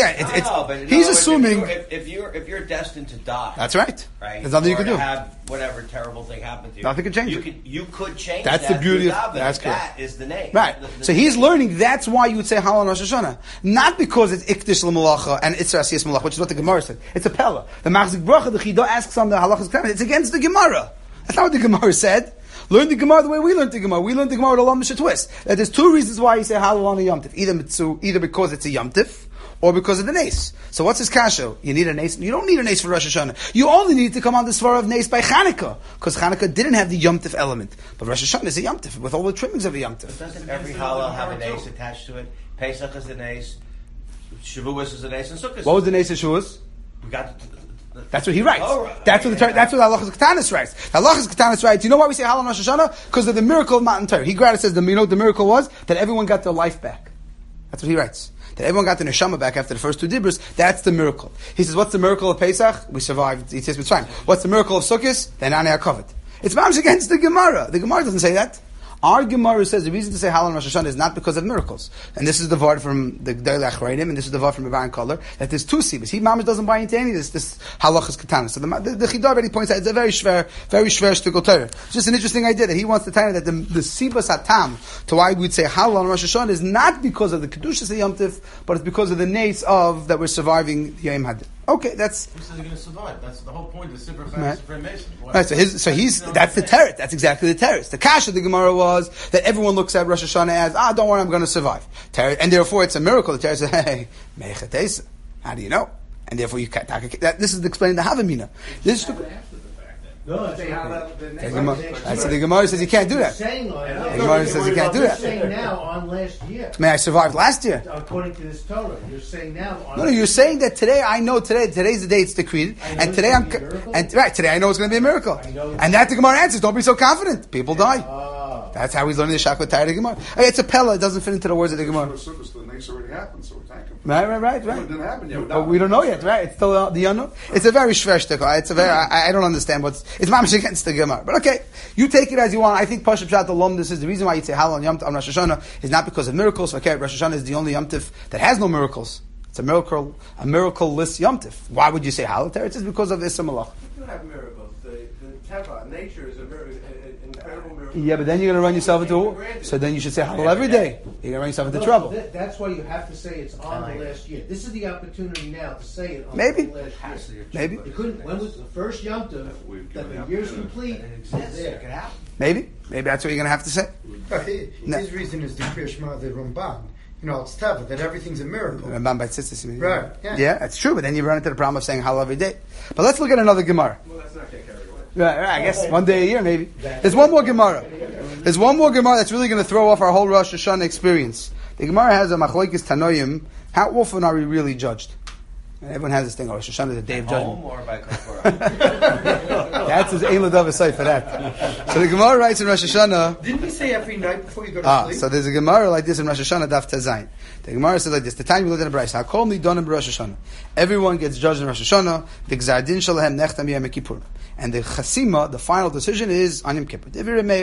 He's assuming if you're destined to die. That's right. Right. There's nothing you can do. Have whatever terrible thing happen to you. Nothing can change it. You could change. That's that the beauty of that's correct. That is the name. Right. So he's learning. That's why you would say Hallel on Rosh Hashanah, not because it's Ikdish l'Malacha and Itzra Asiyas Malach, which is what the Gemara said. It's a Pella. The Machzik Bracha, the Chidah asks on the Halachas Ketanas. It's against the Gemara. That's not what the Gemara said. Learn the Gemara the way we learned the Gemara. We learned the Gemara with a Lamdish twist. That there's two reasons why you say Hallel on a Yom Tov. Either because it's a Yom Tov, or because of the Nes. So what's his kasha? You need a Nes? You don't need a Nes for Rosh Hashanah. You only need to come on the Svara of Nes by Chanukah, because Chanukah didn't have the Yom Tov element. But Rosh Hashanah is a Yom Tov, with all the trimmings of a Yom Tov. Doesn't every Hallel have a Nes attached to it? Pesach is a Nes, Shavuos is a Nes, and Sukkot is What was the Nes of Shavuos? We got That's what he writes. Right. That's what Halachas Ketanas writes. Halachas Ketanas writes. You know why we say Hallel on Rosh Hashanah? Because of the miracle of Matan Torah. He says, the miracle was that everyone got their life back. That's what he writes. That everyone got their neshama back after the first two dibros. That's the miracle. He says, what's the miracle of Pesach? We survived Yitzhak Mitzrayim. What's the miracle of Sukkot? Then Ani are covered. It's mamish against the Gemara. The Gemara doesn't say that. Our Gemara says the reason to say Hallel on Rosh Hashanah is not because of miracles. And this is the word from the Gdei Achrayim, and this is the word from Rabbi Koller, that there's two sivas. He mamish doesn't buy into any of this halachas ketanas. So the Chidah already points out it's a very shver shtickle Torah. It's just an interesting idea that he wants to tell you that the sibas hatam to why we'd say Hallel on Rosh Hashanah is not because of the kedushas of Yom Tov, but it's because of the nates of that we're surviving the Yom Hadid. Okay, that's. Who says he's going to survive? That's the whole point of Sifra Mason. Right, that's the teretz. That's exactly the teretz. The kasha of the Gemara was that everyone looks at Rosh Hashanah as, don't worry, I'm going to survive. And therefore it's a miracle. The teretz says, hey, mechatesa. How do you know? And therefore you can't. This is explaining the Havamina. This is No, that's the Gemara says you can't do that. The Gemara says you can't do that. You're saying now on last year. I survived last year. According to this Torah, you're saying now on. No, you're saying that today I know today's the day it's decreed, and today today I know it's going to be a miracle. And that the Gemara answers, don't be so confident. People die. That's how he's learning the Shakot Tayr the Gemara. It's a Pella, it doesn't fit into the words of the Gemara. The next already happened, so thank him. Right. It didn't happen yet. But we don't know yet, right? It's still the unknown. It's a very shver shtickle. It's a very, I don't understand it's mamish against the Gemara. But okay, you take it as you want. I think Pashup Pshat Alom, this is the reason why you say Hallel on Yom Tov on Rosh Hashanah is not because of miracles. Okay, Rosh Hashanah is the only Yom Tov that has no miracles. It's a miracle-less Yom Tov. Why would you say Hallel? It's just because of Issa Malach. You do have miracles. The Teva, nature is an incredible miracle. Yeah, but then you're going to run yourself into. So then you should say Hallel every day. You're going to run yourself into trouble. That's why you have to say it's on the last year. This is the opportunity now to say it on Maybe. the last year. Maybe. You couldn't. When was the first Yom Tov that the year's complete? Is there. Maybe that's what you're going to have to say. His reason is the Kriya Shema, the Ramban. It's Teva, that everything's a miracle. Ramban by Tzitzis. Right. Yeah, that's true. But then you run into the problem of saying Hallel every day. But let's look at another Gemara. Well, that's not getting carried away. Right, I guess one day a year maybe. There's one more Gemara. There's one more Gemara that's really going to throw off our whole Rosh Hashanah experience. The Gemara has a Machlokes Tanoim. How often are we really judged? And everyone has this thing, Rosh Hashanah is the day of judgment. Home or by Kafara? That's his Ein L'Dav Asay for that. So the Gemara writes in Rosh Hashanah. Didn't we say every night before you go to sleep? So there's a Gemara like this in Rosh Hashanah Daf Tazayin. The Gemara says like this: the time we looked at a Brayso, Hakol Nidonim b'Rosh Hashanah. Everyone gets judged in Rosh Hashanah. V'gzar din shalahem nechtam Yom Kippur. And the Chasima, the final decision, is on Yom Kippur.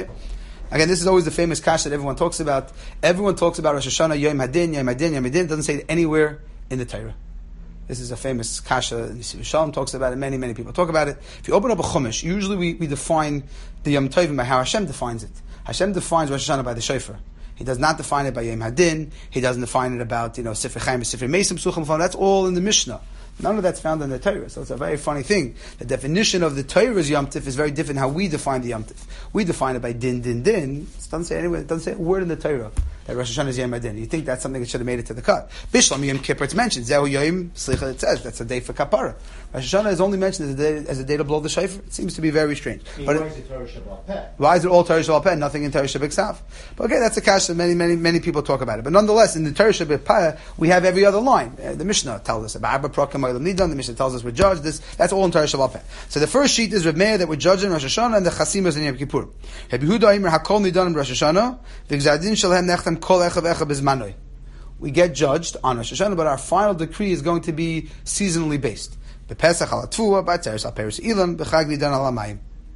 Again, this is always the famous kash that everyone talks about. Everyone talks about Rosh Hashanah Yom Hadin, Yom Hadin, Yom Hadin. It doesn't say it anywhere in the Torah. This is a famous kasha. Shalom talks about it. Many, many people talk about it. If you open up a Chumash, usually we define the Yom Tovim by how Hashem defines it. Hashem defines Rosh Hashanah by the shofar. He does not define it by Yom Hadin. He doesn't define it about Sifrei Chaim, Sifrei Mesim, Suchim. That's all in the Mishnah. None of that's found in the Torah. So it's a very funny thing. The definition of the Torah's Yom Tif is very different how we define the Yom Tif. We define it by din, din, din. It doesn't say anywhere. It doesn't say a word in the Torah that Rosh Hashanah is Yom Hadin. You think that's something that should have made it to the cut. Bishlam Yom Kippur, it's mentioned. Zehu Yom Slicha, it says that's a day for kapara. Rosh Hashanah is only mentioned as a day to blow the shofar. It seems to be very strange. Why is it Torah Shabbat Peh? Why is it all Torah Shabbat Peh, nothing in Torah Shabbat Ksav? But okay, that's a kash that many people talk about it. But nonetheless, in the Torah Shabbat Peh, we have every other line. The Mishnah tells us about Abba Prakam Olam Nidan. The Mishnah tells us we're judged. That's all in Torah Shabbat Peh. So the first sheet is Reb Meir that we're judged in Rosh Hashanah, and the Chasimas in Yom Kippur. Reb Yehuda Omer Hakol Nidan in Rosh Hashanah. V'gzar din shalahem nechtam kol echav echav bizmanoi. We get judged on Rosh Hashanah, but our final decree is going to be seasonally based. B'Pesach al Tvua, b'Atzeres al Peres Ilan, b'Chag Nidan al Hamayim.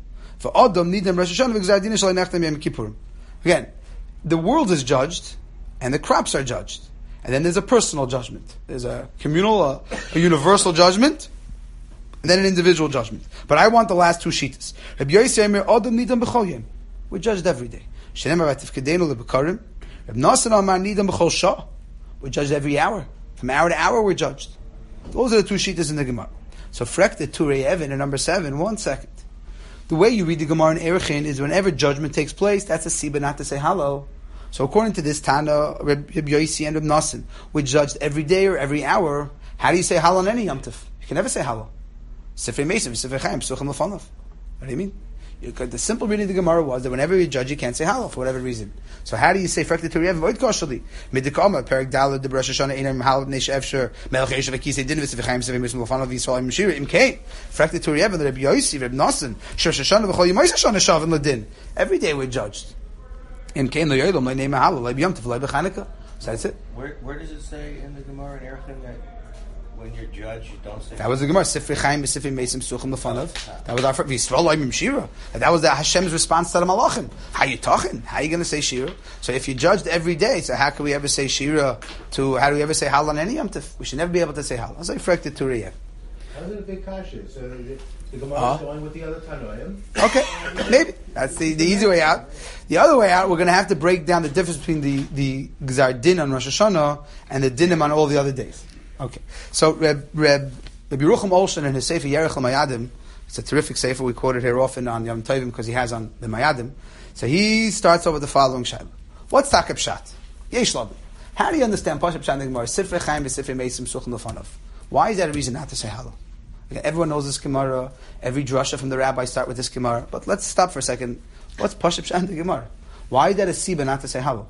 V'Odom Nidan Rosh Hashanah v'gzar din shalahem nechtam Yom Kippur. Again, the world is judged, and the crops are judged. And then there's a personal judgment. There's a communal, a universal judgment, and then an individual judgment. But I want the last two shitas. Rabbi Yossi Omer, Odom Nidan b'chol yom. We're judged every day. Shenemar v'tifkedeinu lebekarim. Rabbi Nassan Amar Nidan b'chol shah. We're judged every hour. From hour to hour, we're judged. Those are the two shitas in the Gemara. So Frekta Turei Evin in number 7, 1 second. The way you read the Gemara in Erechin is whenever judgment takes place, that's a siba not to say hello. So according to this Tana, Reb Yossi and Reb Nassan, we're judged every day or every hour. How do you say hello on any Yom Tov? You can never say hello. Sifrei Mesim, Sifrei Chaim, Suchim L'fanav. What do you mean? The simple reading of the Gemara was that whenever you judge, you can't say halal for whatever reason. So how do you say Frekta Turei Evin Void Koshali? Midikama Perik Dalad the Rosh Hashanah Einar Halal Neish Efsher Melech Yeshav Akisei Din V'Sifrei Chaim Sifrei Mesim L'fanav Yisrael Mishira Imkei Frekta Turei Evin the Reb Yossi Reb Nassan Rosh Hashanah V'Chol Yom Hashanah Shavin L'Din. Every day we're judged. Imkei Lo Yoylam Lo Neima Halal Lo Yom Tov Lo B'Chanukah. So that's it. Where does it say in the Gemara in Erechim that when you're judged, you don't say... That was the Gemara. Sifrei Chaim, Sifrei Mesim, Suchim L'fanav. That was our first... V'Yisrael Lo'imim Shira. That was the Hashem's response to the Malachim. How you talking? How you going to say Shira? So if you're judged every day, so how can we ever say Shira to... How do we ever say Hal on any Yom Tov? We should never be able to say Hal. That's like Frekta Turei Evin. How's it a big kasha? So the Gemara is going with the other Tanoim. Okay, maybe. That's the easy way out. The other way out, we're going to have to break down the difference between the Gzar Din on Rosh Hashanah and the Dinim on all the other days. Okay, so Reb Yerucham Olshan in his Sefer Yerech L'Mayadim, it's a terrific Sefer, we quote it here often on Yom Tovim because he has on the Mayadim. So he starts off with the following Shaila. What's Takab Pshat? Yesh Labi. How do you understand Pasha Pshat in the Gemara? Sifrei Chaim v'Sifrei Mesim Suchim L'fanav. Why is that a reason not to say Halal? Okay, everyone knows this Gemara. Every drasha from the rabbi start with this Gemara. But let's stop for a second. What's Pasha Pshat in the Gemara? Why is that a siba not to say Halal?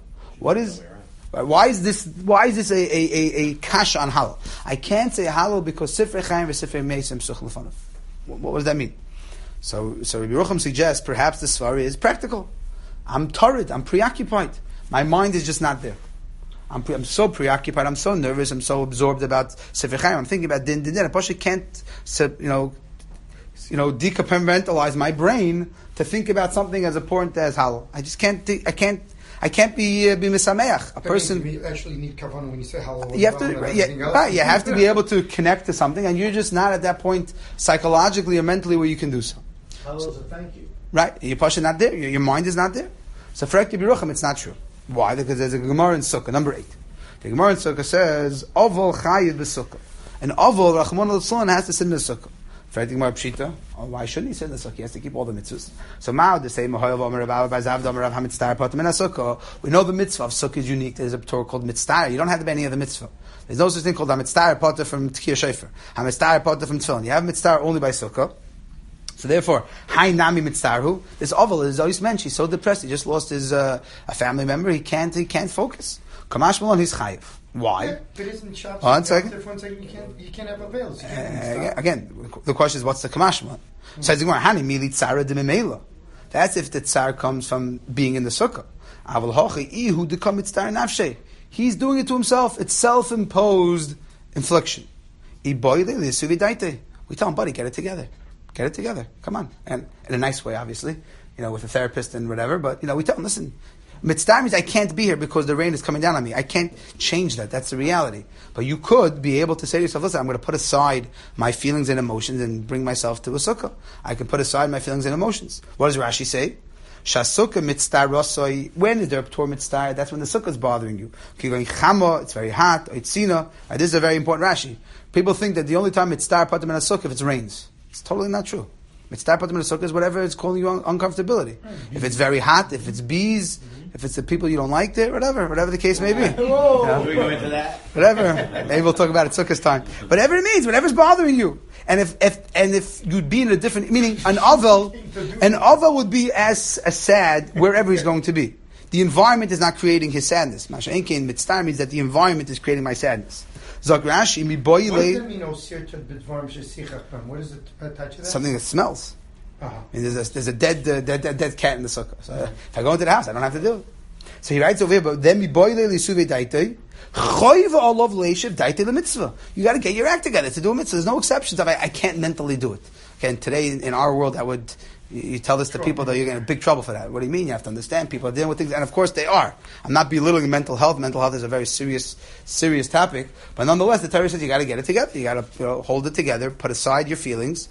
Why is this a kash on halal? I can't say halal because Sifrei Chaim v'Sifrei Mesim Suchim L'fanav. What does that mean? So Rabbi Yerucham suggests perhaps the svar is practical. I'm torrid. I'm preoccupied. My mind is just not there. I'm so preoccupied. I'm so nervous. I'm so absorbed about Sifrei Chaim. I'm thinking about din. I possibly can't, decompartmentalize my brain to think about something as important as halal. I just can't. I can't be misameach. A person. You actually need kavanah when you say halal. You have to be able to connect to something, and you're just not at that point psychologically or mentally where you can do so. Halal is a thank you. Right? Your pasha not there. Your mind is not there. So for Biruchim, it's not true. Why? Because there's a Gemara in Sukkah, number 8. The Gemara in Sukkah says, Oval chayiv b'sukkah. And Oval, Rachmana litzlan, has to sit in the Sukkah. For Gemara Pshita, why shouldn't he sit in the Sukkah? He has to keep all the mitzvahs. So Ma'od, they say, we know the mitzvah of Sukkah is unique. There's a Torah called mitzvah. You don't have to be any other mitzvah. There's no such thing called mitzvah potter from Tkiyah Shofar. Mitzvah potter from Tefillin. You have mitzvah only by Sukkah. So therefore, Hai Nami Mitzarhu, this Oval is always mentioned. He's so depressed. He just lost his a family member. He can't focus. Kamash Malon, he's chayiv. Why? Yeah, but isn't Shabbos? 1 second. You can't have a veil. So again, the question is, what's the Kamash Malon? Says the Gemara, Hani Mili Tzara de Memela. That's if the tsar comes from being in the sukkah. Aval Hochi Ihu de Kamitzar Nafshe. He's doing it to himself. It's self-imposed infliction. We tell him, buddy, get it together. Get it together. Come on. And in a nice way, obviously. With a therapist and whatever. But, we tell him, listen, mitzvah means I can't be here because the rain is coming down on me. I can't change that. That's the reality. But you could be able to say to yourself, listen, I'm going to put aside my feelings and emotions and bring myself to a sukkah. I can put aside my feelings and emotions. What does Rashi say? Shasukkah mitzvah rosoi. When is there a Torah mitzvah? That's when the sukkah is bothering you. Okay, going chama, it's very hot. Itzina. This is a very important Rashi. People think that the only time mitzvah patim in a sukkah if it rains. It's totally not true. Mitzvah patim in a sukkah is whatever is causing you uncomfortability. If it's very hot, if it's bees, if it's the people you don't like there, whatever the case may be. Whoa. We go into that? Whatever. Maybe we'll talk about it sukkah's time. Whatever it means, whatever's bothering you. And if you'd be in a different, meaning an avel would be as sad wherever he's going to be. The environment is not creating his sadness. Masha Enkein mitzvah means that the environment is creating my sadness. Zog Rashi, mi boile. What does that mean? What is it attached to that? Something that smells. Uh-huh. I mean, there's a dead cat in the sukkah. So if I go into the house, I don't have to do it. So he writes over here, but then mi boile lisuve daitei. Choiva olav leishiv daitei mitzvah. You got to get your act together to do a mitzvah. There's no exceptions of I can't mentally do it. Okay, and today in our world, you tell this to people that you're going to have big trouble for that. What do you mean? You have to understand people are dealing with things, and of course they are. I'm not belittling mental health. Mental health is a very serious topic, but nonetheless, the Torah says you got to get it together. You got to hold it together, put aside your feelings,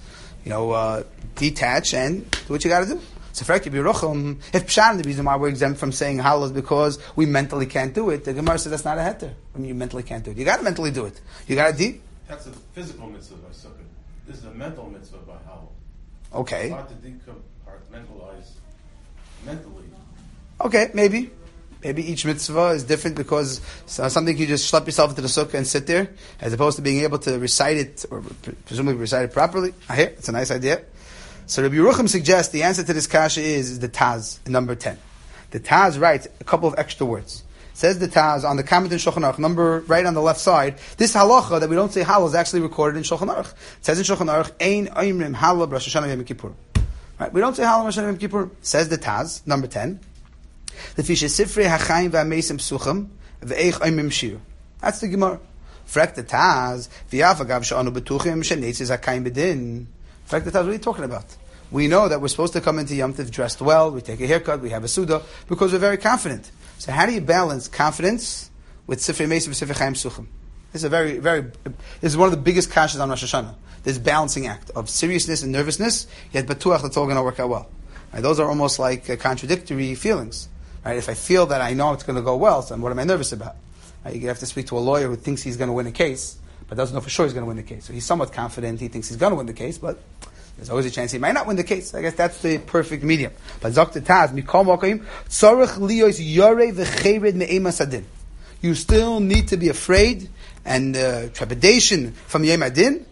detach, and do what you got to do. So, if Pshat, the reason why we're exempt from saying halal is because we mentally can't do it, the Gemara says that's not a heter. When you mentally can't do it, you got to mentally do it. You got to That's a physical mitzvah by sukkah. This is a mental mitzvah by halal. Okay. It's hard to decompartmentalize mentally. Okay, maybe each mitzvah is different because something you just schlep yourself into the sukkah and sit there, as opposed to being able to recite it or presumably recite it properly. I hear it's a nice idea. So Rabbi Yerucham suggests the answer to this kasha is the Taz, number 10. The Taz writes a couple of extra words. Says the Taz on the comment in Shulchan Aruch, number right on the left side. This halacha that we don't say halal is actually recorded in Shulchan Aruch. It says in Shulchan Aruch, Ein oimrim halal Rosh Hashanah Yom Kippur. Right? We don't say halal Rosh Hashanah Yom Kippur. Says the Taz, number 10. The fishe sifrei hachayim v'ameisim psuchim v'eich oimrim shir. That's the Gemara. Frek the Taz v'yafagav she'anu betuchim she'netzis hakayim b'din. Frek the Taz, what are you talking about? We know that we're supposed to come into Yom Tov dressed well. We take a haircut. We have a suda because we're very confident. So how do you balance confidence with Sifrei Meisim and Sifrei Chaim Suchim? This is one of the biggest kashas on Rosh Hashanah. This balancing act of seriousness and nervousness, yet batuach that's all going to work out well. Right? Those are almost like contradictory feelings. Right? If I feel that I know it's going to go well, so what am I nervous about? Right? You have to speak to a lawyer who thinks he's going to win a case, but doesn't know for sure he's going to win the case. So he's somewhat confident. He thinks he's going to win the case, but there's always a chance he might not win the case. I guess that's the perfect medium. But Zok Taz, Mikol Mokim, Tzorech Liyos Yorei V'Chered Me'ema Sadin. You still need to be afraid and trepidation from Yom Adin.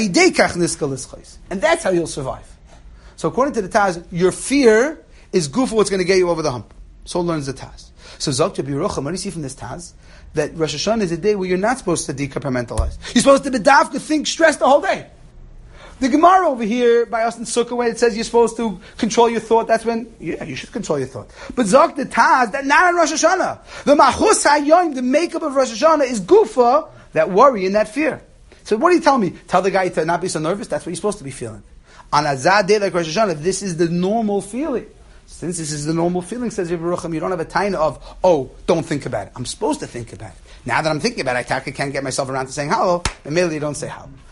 And that's how you'll survive. So according to the Taz, your fear is good for what's going to get you over the hump. So learns the Taz. So Zok Yerucham, what do you see from this Taz? That Rosh Hashanah is a day where you're not supposed to decompartmentalize. You're supposed to be dafka, think, stress the whole day. The Gemara over here by us in Sukkah, when it says you're supposed to control your thought, that's when, you should control your thought. But Zok the Taz, that not on Rosh Hashanah. The Machus HaYom, the makeup of Rosh Hashanah is gufa, that worry and that fear. So what do you tell me? Tell the guy to not be so nervous? That's what you're supposed to be feeling. On a Zad day like Rosh Hashanah, this is the normal feeling. Since this is the normal feeling, says Rebbe Yerucham, you don't have a taina of, don't think about it. I'm supposed to think about it. Now that I'm thinking about it, I can't get myself around to saying halal, and merely you don't say halal.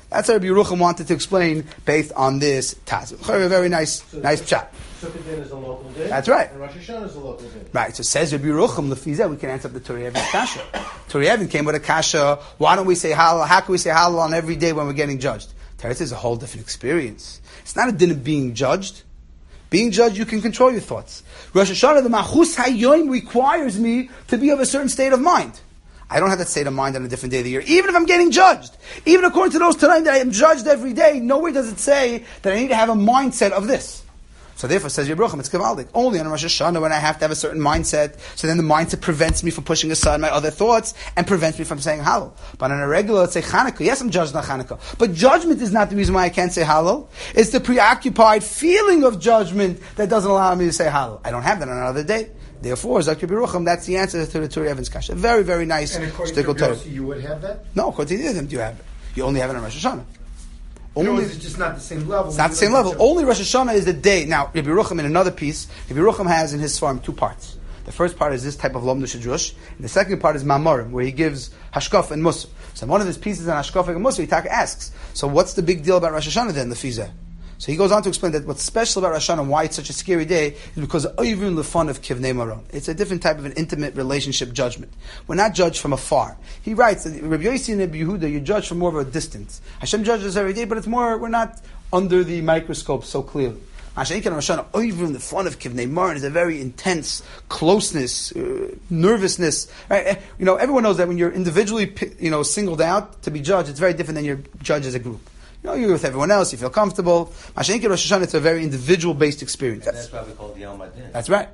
That's what Rabbi Yerucham wanted to explain based on this Taz. Very nice chat. Sukkot din is a local din. That's right. And Rosh Hashanah is a local din. Right. So says Rabbi Yerucham, Lefizeh, we can answer up the Turei Evin's kasha. Turei Evin came with a kasha. Why don't we say halal? How can we say halal on every day when we're getting judged? Teretz is a whole different experience. It's not a din of being judged. Being judged, you can control your thoughts. Rosh Hashanah, the Machus Hayoim requires me to be of a certain state of mind. I don't have that state of mind on a different day of the year, even if I'm getting judged. Even according to those Tanaim that I am judged every day, nowhere does it say that I need to have a mindset of this. So therefore, says Yerucham, it's Gavaldik. Only on Rosh Hashanah when I have to have a certain mindset, so then the mindset prevents me from pushing aside my other thoughts and prevents me from saying halal. But on a regular, let's say Chanukah. Yes, I'm judged on Chanukah. But judgment is not the reason why I can't say halal. It's the preoccupied feeling of judgment that doesn't allow me to say halal. I don't have that on another day. Therefore, Zakir Yerucham, that's the answer to the Turei Evin's kasha. Very, very nice. And according to Yossi, you would have that? No, according to either of them, do you have it? You only have it on Rosh Hashanah. Only, it's just not the same level. It's not the same level. Only Rosh Hashanah is the day. Now, Rabbi Yerucham in another piece, Rabbi Yerucham has in his farm 2 parts. The first part is this type of Lomdu Shadrush, and the second part is Mamorim, where he gives Hashkaf and Musar. So one of his pieces on Hashkaf and Musar, he asks, so what's the big deal about Rosh Hashanah then, Lefizeh? So he goes on to explain that what's special about Rosh Hashanah and why it's such a scary day is because of Oivim Lefon of Kivnei Maron. It's a different type of an intimate relationship judgment. We're not judged from afar. He writes that Rabbi Yossi and Rabbi Yehuda, you judge from more of a distance. Hashem judges every day, but it's more, we're not under the microscope so clearly. Hashem and Rosh Hashanah, Oivim Lefon of Kivnei Maron is a very intense closeness, nervousness. Right? Everyone knows that when you're individually, singled out to be judged, it's very different than you're judged as a group. You're with everyone else, you feel comfortable. Mashenki Rosh Hashanah, it's a very individual-based experience. That's why we call the Yom HaDin. That's right.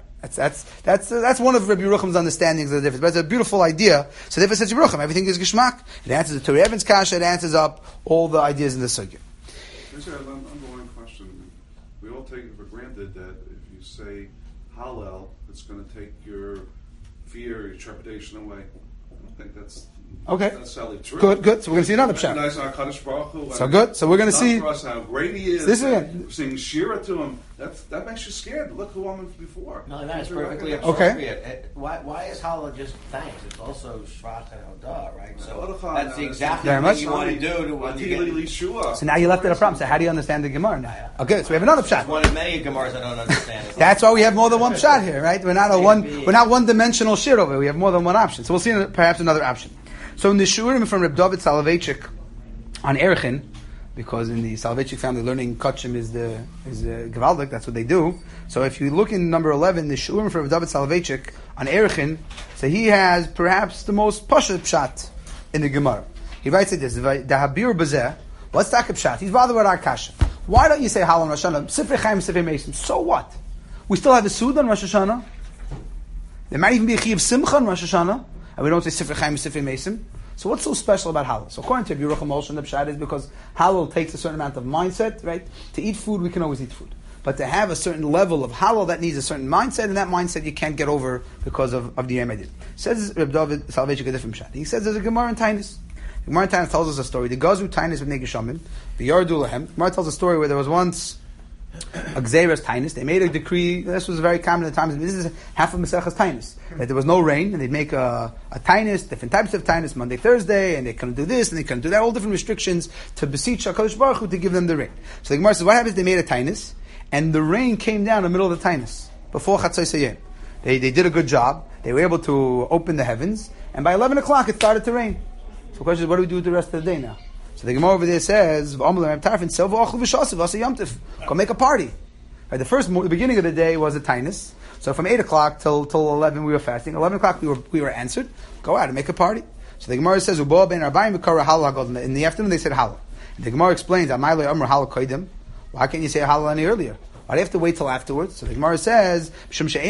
That's one of Rabbi Yerucham's understandings of the difference. But it's a beautiful idea. So therefore says Yerucham, everything is Geshmak. It answers the Turei Evin's kasha, it answers up all the ideas in the Sugya. There's an underlying question. We all take it for granted that if you say Hallel, it's going to take your fear, your trepidation away. I don't think that's... Okay. Necessarily true. Good. So we're going to see another pshat. So good. So we're going to see. For us how great he is. This again. Sing Shira to him. That makes you scared. Look who I'm before. No, that's perfectly appropriate. Okay. Why is Hallel just thanks? It's also Shvach and Hodah, right? So that's the exact thing you want to do to when you get. So now you left it a problem. So how do you understand the Gemara now? Okay, so we have another pshat. It's one of many Gemaras I don't understand. That's why we have more than one pshat here, right? We're not one-dimensional shir over. We have more than one option. So we'll see perhaps another option. So in the Shurim from Reb David Soloveitchik on Erchin, because in the Soloveitchik family learning Kachim is Gevaldik, that's what they do. So if you look in number 11, the Shurim from Reb David Soloveitchik on Erchin, so he has perhaps the most Pashat Pshat in the Gemara. He writes like this, Dahabir Bazeh, what's that Pshat? He's bothered with our Kasha. Why don't you say Halal on Rosh Hashanah? Sifrei Chaim, Sifrei Mason. So what? We still have the Suda on Rosh Hashanah. There might even be a Chiv Simcha on Rosh Hashanah. And we don't say Sifrei Chaim, Sifrei Mason. So what's so special about halal? So according to Yerucham Olshan, the pshat is because halal takes a certain amount of mindset, right? To eat food, we can always eat food. But to have a certain level of halal, that needs a certain mindset, and that mindset you can't get over because of the Yom HaDin. Says Reb David Soloveitchik a different pshat. He says there's a Gemara in Tainis. The Gemara in Tainis tells us a story. The Gazu Tainis with Negeshamim, the Yardu Lahem. The Gemara tells a story where there was once a Gzeiras Tainis. They made a decree. This was very common at the times. This is half of Maseches Tainis. That there was no rain, and they'd make a Tainis, different types of Tainis, Monday, Thursday, and they couldn't do this, and they couldn't do that. All different restrictions to beseech HaKadosh Baruch Hu to give them the rain. So the Gemara says, what happens? They made a Tainis, and the rain came down in the middle of the Tainis before Chatzos Hayom. They did a good job. They were able to open the heavens, and by 11 o'clock it started to rain. So the question is, what do we do with the rest of the day now? So the Gemara over there says, go make a party. Right, the beginning of the day was a Tainis. So from 8 o'clock till 11 we were fasting. 11 o'clock we were answered. Go out and make a party. So the Gemara says, in the afternoon they said halal. The Gemara explains, why can't you say halal any earlier? Why do you have to wait till afterwards? So the Gemara says, you don't say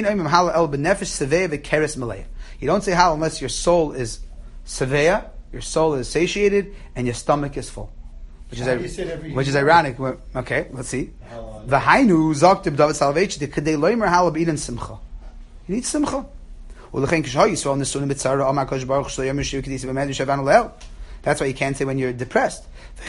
halal unless your soul is seveya, your soul is satiated, and your stomach is full. Which is ironic. Okay, let's see. The Hainu Zoktib David Soloveitchik Kadei Loimer Halab Eden Simcha. You need Simcha. That's why you can't say when you're depressed.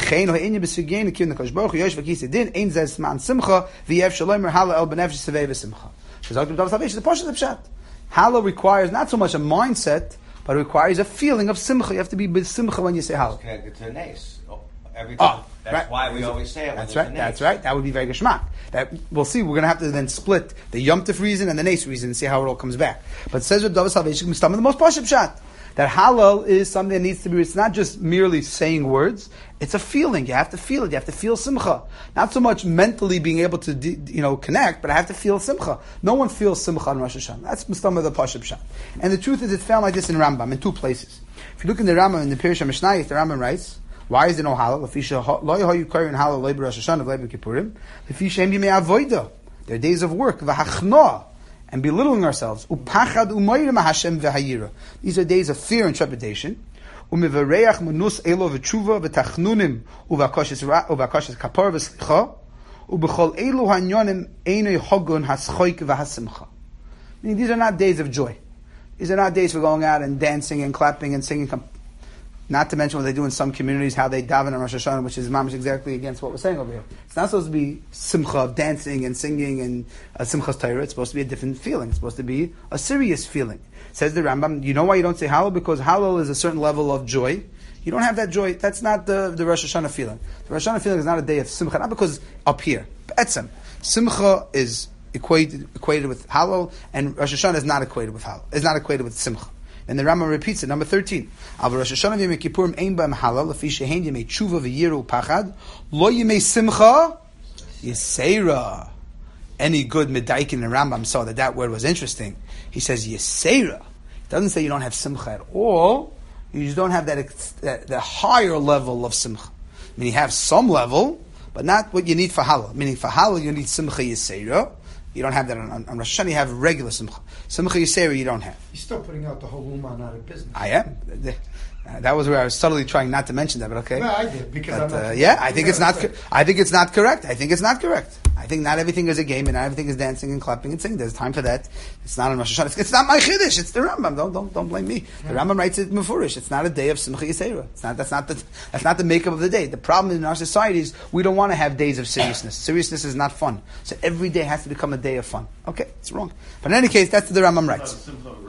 Halal requires not so much a mindset, but it requires a feeling of simcha. You have to be with simcha when you say halal. Connected to nace. Every time. That's why we always say it. That's right. That's right. That would be very geschmack. That we'll see. We're going to have to then split the Yom Tov reason and the Nes reason and see how it all comes back. But it says Reb David Soloveitchik, the most pashut pshat, that Hallel is something that needs to be. It's not just merely saying words. It's a feeling. You have to feel it. You have to feel simcha. Not so much mentally being able to connect, but I have to feel simcha. No one feels simcha on Rosh Hashanah. That's Mustama the pashut pshat. And the truth is, it's found like this in Rambam in two places. If you look in the Rambam in the Pirush HaMishnayos, the Rambam writes, why is there no halal? They're days of work, and belittling ourselves. These are days of fear and trepidation. Meaning, these are not days of joy. These are not days for going out and dancing and clapping and singing. Not to mention what they do in some communities, how they daven on Rosh Hashanah, which is mamish exactly against what we're saying over here. It's not supposed to be simcha of dancing and singing and simchas Torah. It's supposed to be a different feeling. It's supposed to be a serious feeling. Says the Rambam, you know why you don't say Hallel? Because Hallel is a certain level of joy. You don't have that joy. That's not the Rosh Hashanah feeling. The Rosh Hashanah feeling is not a day of simcha, not because up here. Etzem. Simcha is equated with Hallel, and Rosh Hashanah is not equated with Hallel. It's not equated with simcha. And the Rambam repeats it, number 13. Al Rosh Hashanah v'Yom Kippurim ein b'hem halal, lefi shehein yemei tshuva v'yiru pachad, lo yemei simcha yisera. Any good medaikin in the Rambam saw that word was interesting. He says yisera. It doesn't say you don't have simcha at all. You just don't have the higher level of simcha. I mean, you have some level, but not what you need for halal. Meaning for halal you need simcha yisera. You don't have that on Rosh Hashanah. You have regular simcha. Simcha Yisera you don't have. You're still putting out the whole Uman out of business. I am. That was where I was subtly trying not to mention that, but okay. No, I did because I'm not. I think it's not. I think it's not correct. I think it's not correct. I think not everything is a game, and not everything is dancing and clapping and singing. There's time for that. It's not on Rosh Hashanah. It's not my chiddush. It's the Rambam. Don't blame me. The Rambam writes it mefurish. It's not a day of Simcha Yisera. That's not the makeup of the day. The problem in our society is we don't want to have days of seriousness. Seriousness is not fun. So every day has to become a day of fun. Okay, it's wrong. But in any case, that's what the Rambam writes.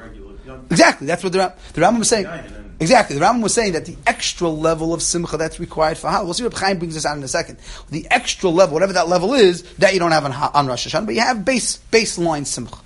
Exactly. That's what the Rambam was saying. Exactly. The Rambam was saying that the extra level of simcha that's required for Hallel. We'll see what Chaim brings us out in a second. The extra level, whatever that level is, that you don't have on Rosh Hashanah, but you have baseline simcha.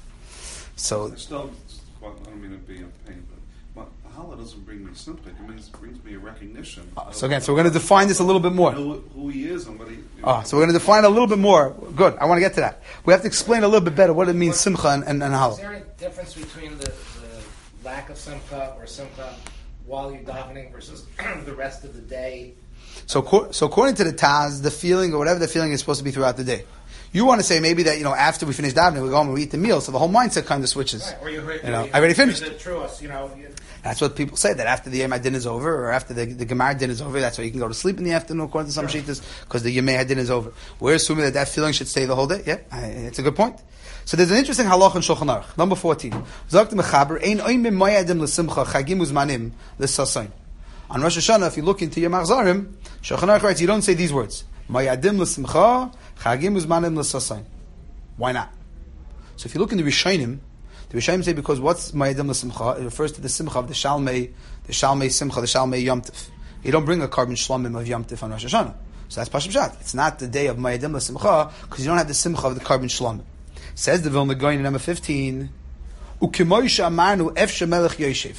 So, I don't mean to be a pain, but Hallel doesn't bring me simcha. It brings me a recognition. So we're going to define this a little bit more. Who he is and what he. So we're going to define a little bit more. Good. I want to get to that. We have to explain a little bit better what it means simcha and Hallel. Is there any difference between the lack of simcha or simcha while you're davening versus the rest of the day? So according to the Taz, the feeling or whatever the feeling is supposed to be throughout the day. You want to say maybe that after we finish davening we go home and we eat the meal, so the whole mindset kind of switches. Right. Or you I already finished. The That's what people say, that after the Yemei Din is over, or after the Gemara Din is over, that's why you can go to sleep in the afternoon, according to some shittas, because the Yemei Din is over. We're assuming that feeling should stay the whole day. Yeah, it's a good point. So there's an interesting halach in Shulchan Aruch. Number 14. Zakt mechaber ein oimim moyadim l'simcha chagim uzmanim l'sasayin. On Rosh Hashanah, if you look into your Machzarim, Shulchan Aruch writes, you don't say these words. Moyadim l'simcha chagim uzmanim l'sasayin. Why not? So if you look in the Rishonim say because what's moyadim l'simcha? It refers to the simcha of the Shalmei simcha, the Shalmei Yom Tov. You don't bring a carbon shlomim of Yom Tov on Rosh Hashanah. So that's pashut pshat. It's not the day of moyadim l'simcha because you don't have the simcha of the carbon shlomim. Says the Vilna Gaon in number 15, Ukemoisha amarnu efshe melech yoshev.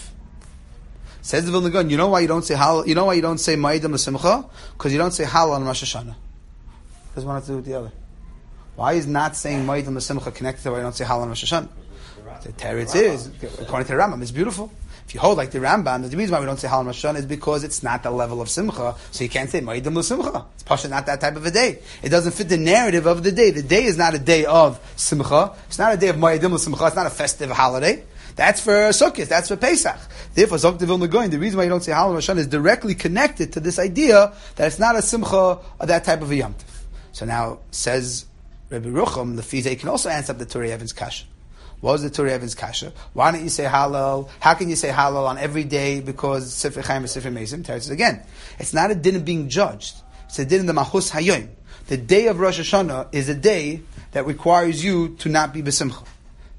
Says the Vilna Gaon, you know why you don't say Hallel? You know why you don't say Ma'adim l'simcha? Because you don't say Hallel on Rosh Hashanah. Doesn't want to do with the other. Why is not saying Ma'adim l'simcha connected to why you don't say Hallel on Rosh Hashanah? The Teretz is, according to the Rambam, it's beautiful. If you hold like the Rambam, the reason why we don't say Hallel on Rosh Hashanah is because it's not the level of simcha, so you can't say Ma'adim l'simcha. It's pashut not that type of a day. It doesn't fit the narrative of the day. The day is not a day of simcha. It's not a day of Ma'adim l'simcha. It's not a festive holiday. That's for Sukkot. That's for Pesach. Therefore, Zok the Vilna Gaon, the reason why you don't say Hallel on Rosh Hashanah is directly connected to this idea that it's not a simcha of that type of a Yom Tov. So now, says Rabbi Rucham, the Fizeh can also answer up the Turei Evan's kasha. What was the Turei Evan's kasha? Why don't you say Hallel? How can you say Hallel on every day because Sifrei Chaim or Sifrei Mesim? Teretz says again, it's not a din of being judged. It's a din in the Mahus Hayom. The day of Rosh Hashanah is a day that requires you to not be besimcha.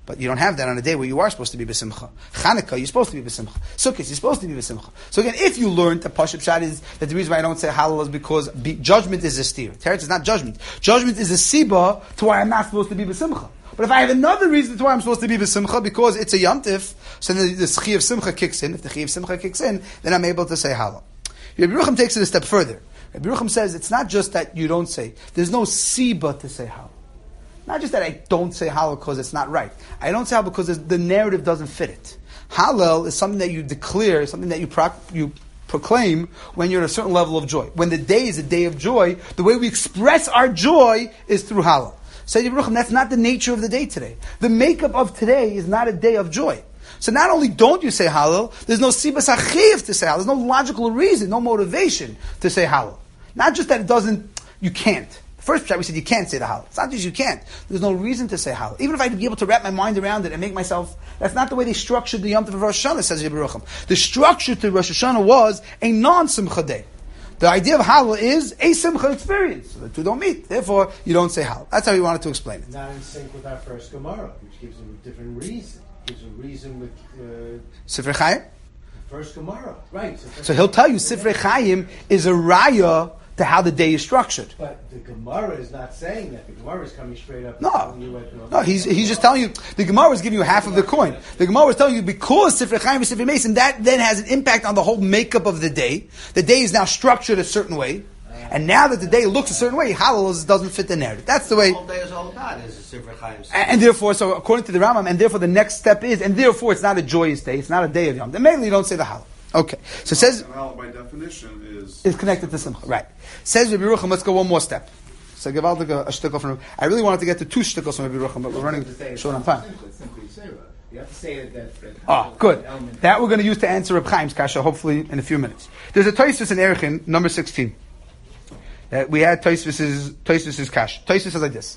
But you don't have that on a day where you are supposed to be b'simcha. Chanukah, you're supposed to be b'simcha. Sukkot, you're supposed to be b'simcha. So again, if you learned the Pashup Pshat is that the reason why I don't say halal is because judgment is a steer. Teretz is not judgment. Judgment is a siba to why I'm not supposed to be b'simcha. But if I have another reason to why I'm supposed to be b'simcha, because it's a yomtiv, so then the chi of simcha kicks in. If the chi of simcha kicks in, then I'm able to say halal. Rabbi Yerucham takes it a step further. Rabbi Yerucham says it's not just that you don't say. There's no siba to say halal. Not just that I don't say halal because it's not right. I don't say halal because the narrative doesn't fit it. Halal is something that you declare, something that you proclaim when you're at a certain level of joy. When the day is a day of joy, the way we express our joy is through halal. Say Yerucham, that's not the nature of the day today. The makeup of today is not a day of joy. So not only don't you say halal, there's no sibas achiv to say halal. There's no logical reason, no motivation to say halal. Not just that you can't. First pshat we said you can't say the halal. It's not just you can't. There's no reason to say halal. Even if I'd be able to wrap my mind around it and make myself, that's not the way they structured the Yom Tov of Rosh Hashanah, says Rabbi Yerucham. The structure to Rosh Hashanah was a non-simcha day. The idea of halal is a simcha experience. So the two don't meet. Therefore, you don't say halal. That's how he wanted to explain it. Not in sync with our first Gemara, which gives him a different reason. Gives a reason with Sifrei Chaim? First Gemara, right. So he'll tell you Sifrei Chaim is a raya to how the day is structured. But the Gemara is not saying that. The Gemara is coming straight up. No, he's just telling you, the Gemara is giving you half of the coin. The Gemara is telling you because Sifrei Chaim is Sifrei Mason, that then has an impact on the whole makeup of the day. The day is now structured a certain way. And now that the day looks a certain way, halal doesn't fit the narrative. That's the way. The whole day is all about is Sifrei Chaim. And therefore, so according to the Rambam, and therefore the next step is, and therefore it's not a joyous day, it's not a day of Yom. Then mainly you don't say the halal. Okay. So it says, halal by definition is connected to simcha. Right. Says Rabbi Yerucham, let's go one more step. So give out a shtickle from. I really wanted to get to two shtickles from Rabbi Yerucham, but we're running short on time. You have to say that. Good. That we're going to use to answer Reb Chaim's kasha, hopefully in a few minutes. There's a Tosfos in Erechin, number 16. That we had Tosfos's kasha. Tosfos says like this: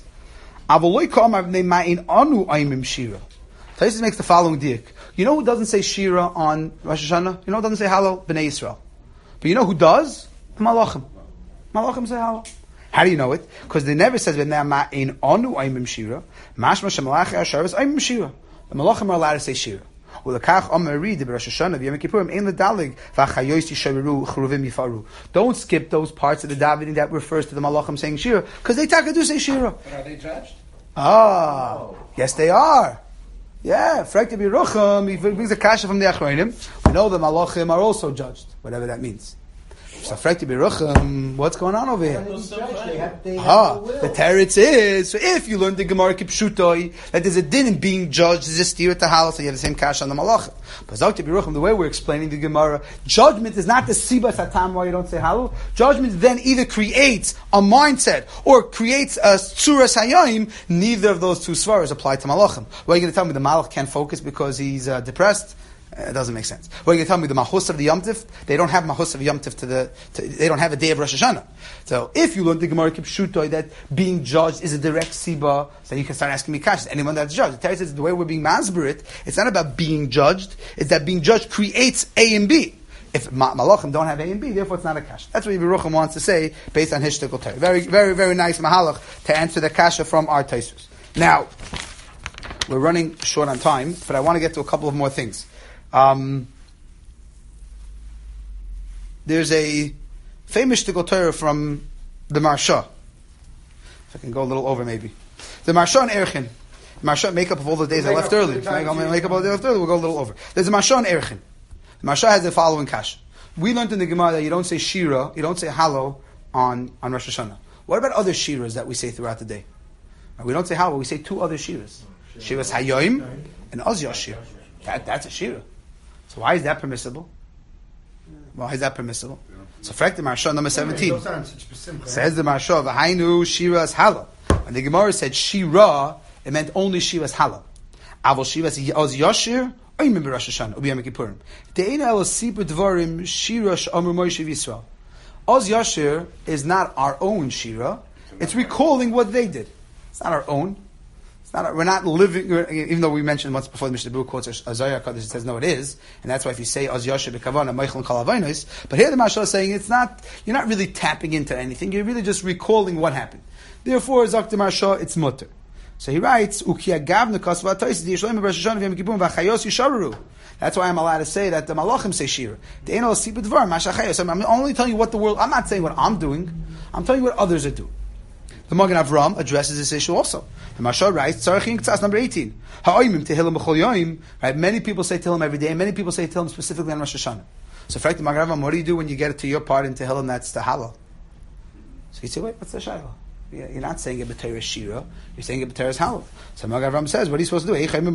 Tosfos makes the following diak. You know who doesn't say Shira on Rosh Hashanah? You know who doesn't say Halal? Bnei Yisrael. But you know who does? The Malachim. Malachim say Halal. How do you know it? Because they never says Bnei Ma'in Anu Aimim Shira. Mashma Shemalach Asharis Aimim Shira. The Malachim are allowed to say Shira. Don't skip those parts of the davening that refers to the Malachim saying Shira, because they do say Shira. But are they judged? Yes they are. Yeah, Frek Rabbi Yerucham, he brings a kasha from the Achronim. We know the Malachim are also judged, whatever that means. So Frek Rabbi Yerucham, what's going on over here? The teretz is, so if you learn the Gemara Kipshutoi, that there's a din in being judged, there's a steer at the house, so you have the same kasha on the Malachim. But Zok Rabbi Yerucham, the way we're explaining the Gemara, judgment is not the Siba Satam why you don't say Halal. Judgment then either creates a mindset or creates a Tzuras Hayayim. Neither of those two svaras apply to Malachim. What are you going to tell me? The Malach can't focus because he's depressed? It doesn't make sense. What are you going to tell me? The Mahus of the Yom Tif? They don't have Mahus of Yom Tif they don't have a day of Rosh Hashanah. So if you learn the Gemara Kipshutoi that being judged is a direct Siba, then you can start asking me kashas. Anyone that's judged. The Torah says the way we're being masberit, it's not about being judged, it's that being judged creates A and B. If Malachim don't have A and B, therefore it's not a kasha. That's what Rabbi Yerucham wants to say based on his shtickle Torah. Very, very, very nice mahalach to answer the kasha from our Tosfos. Now, we're running short on time, but I want to get to a couple of more things. There's a famous shtickle Torah from the Marsha. If I can go a little over, maybe. The Marsha and Erechin. Marsha, makeup of all the days I left early. Makeup all the days I left early, we'll go a little over. There's a Marsha and Erechin. The Marsha has the following kasha. We learned in the Gemara that you don't say Shira, you don't say Halo on Rosh Hashanah. What about other Shiras that we say throughout the day? We don't say Halo, we say two other Shiras. Shiras Hayoim and Oz Yashir. That's a Shira. So why is that permissible? Why is that permissible? So Frek the Marsha number 17 says the Marsha V'hainu Shiras Hala. When the Gemara said Shira, it meant only Shiras Hala. Avol Shiras Oz Yashir. Oz Yashir is not our own Shira. It's recalling what they did. It's not our own. We're not living, even though we mentioned once before the Mishnah Berurah quotes Azariah Kaddish, it says no, it is, and that's why if you say Oz Yashir b'kavana Meichel and Kalavainos, but here the Mashal is saying it's not. You're not really tapping into anything. You're really just recalling what happened. Therefore, Zok the Mashal, it's mutter. So he writes, that's why I'm allowed to say that the malachim say shira. I'm only telling you what the world, I'm not saying what I'm doing, I'm telling you what others are doing. The Magen Avram addresses this issue also. The Mashal writes, number 18. Right? Many people say Tehillim every day, and many people say Tehillim specifically on Rosh Hashanah. So, in fact, the Magen Avram, what do you do when you get it to your part in Tehillim that's the halal? So you say, wait, what's the shayla? You're not saying it b'teres shira, you're saying it b'teres halal. So Magen Avram says, what are you supposed to do? He said,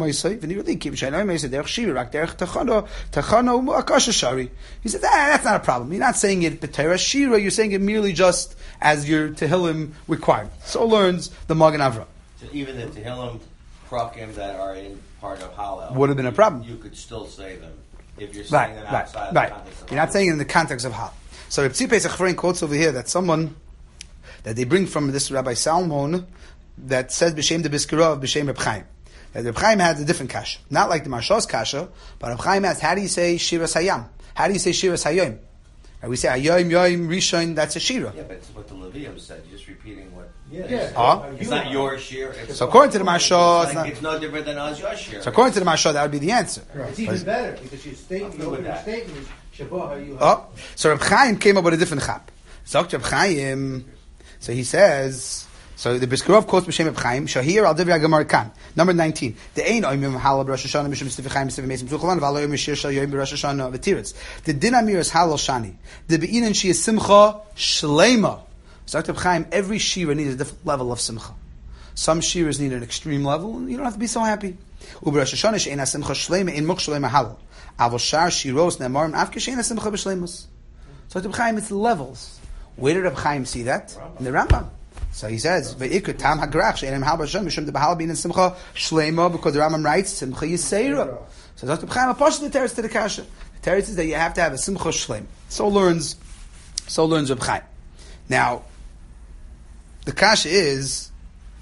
that's not a problem. You're not saying it b'teres shira, you're saying it merely just as your Tehillim requirement. So learns the Magen Avram. So even the Tehillim prakim that are in part of halal would have been a problem. You could still say them if you're saying them outside the context of halal. You're not saying it in the context of halal. So Reb Tzvi Pesach quotes over here that someone that they bring from this Rabbi Salmon that says b'shem the Biskirov b'shem Reb Chaim. That Reb Chaim has a different kasha, not like the Marshal's kasha, but Reb Chaim asks, how do you say Shiras Hayam? How do you say Shiras Hayom? We say Hayom Yom Rishon. That's a shira. Yeah, but it's what the Levium said. You're just repeating what. Yeah. It's not your shir. So according to the Marshal, it's no different than us your shir. So according to the Marshal, that would be the answer. Right. It's even better because your statement is Shabbat you. So Reb Chaim came up with a different chap. So Reb Chaim. So he says, so the Briskerov quotes B'Shem Reb Chaim, Shahir al Divya Gemar Kan. Number 19. The Ein Oimim Halal B'Rosh Hashanah Mishum Stiv Chaim Stiv Mesim Tuchalan V'Alo Yom Yishir Shal Yom B'Rosh Hashanah V'Tiritz. The Din Amir is Halal Shani. The Be'inan Shi is Simcha Shleima. So Reb Chaim, every shira needs a different level of simcha. Some shiras need an extreme level, and you don't have to be so happy. U'B'Rosh Hashanah She'ena Simcha Shleima In Muk Shleima Halal. Avol Shar Shiros Ne'amarim Afke She'ena Simcha B'Shleimus. So Reb Chaim, it's levels. Where did Reb Chaim see that? In the Rambam. So he says, "Ve'ikut tam hagrach she'enem hal b'Hashem mishum de b'hal bin simcha shleima," because the Rambam writes simcha yiseira. So Dr. Reb Chaim approached the teretz to the kasha. The teretz is that you have to have a simcha shleim. So learns Reb Chaim. Now, the kasha is.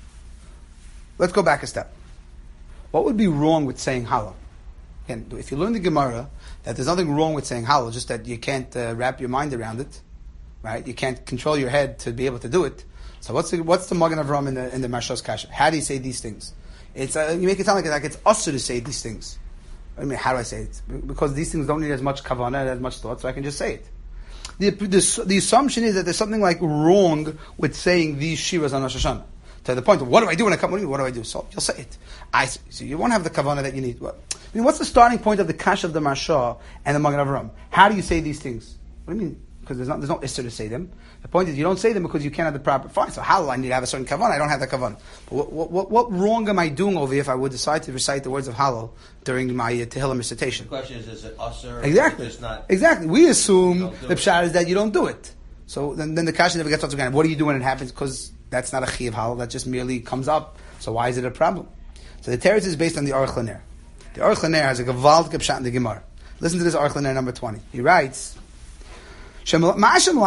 Let's go back a step. What would be wrong with saying halal? Again, if you learn the Gemara, that there's nothing wrong with saying halal, just that you can't wrap your mind around it. Right, you can't control your head to be able to do it. So what's the Magen Avram in the Marshal's kasha? How do you say these things? It's you make it sound like it's usher to say these things. I mean, how do I say it? Because these things don't need as much kavanah, as much thought, so I can just say it. The assumption is that there's something like wrong with saying these shiras on Rosh Hashanah. To the point of what do I do when I come? What do I do? So you'll say it. So you won't have the kavanah that you need. What's the starting point of the kasha of the Marshal and the Magen Avram? How do you say these things? What do you mean? Because there's no issur to say them. The point is you don't say them because you can't have the proper. Fine. So how I need to have a certain kavanah? I don't have the kavanah. But what wrong am I doing over here if I would decide to recite the words of halal during my Tehillim recitation? The question is it usher? Exactly. Exactly. We assume the pshat is that you don't do it. So then the kasha never gets off the ground. What do you do when it happens? Because that's not a chi of halal. That just merely comes up. So why is it a problem? So the teretz is based on the Aruch LaNer. The Aruch LaNer has a gevald pshat in the Gemara. Listen to this Aruch LaNer number 20. He writes. Why are the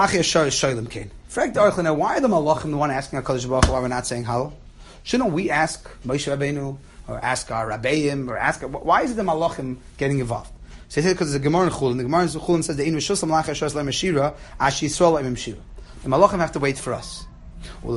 malachim the one asking HaKadosh Baruch Hu why we're not saying halal? Shouldn't we ask Moshe Rabbeinu or ask our Rabbeim or ask? Why is it the malachim getting involved? So he said because there's a Gemara in Chulin. The Gemara in Chulin says the malachim have to wait for us. So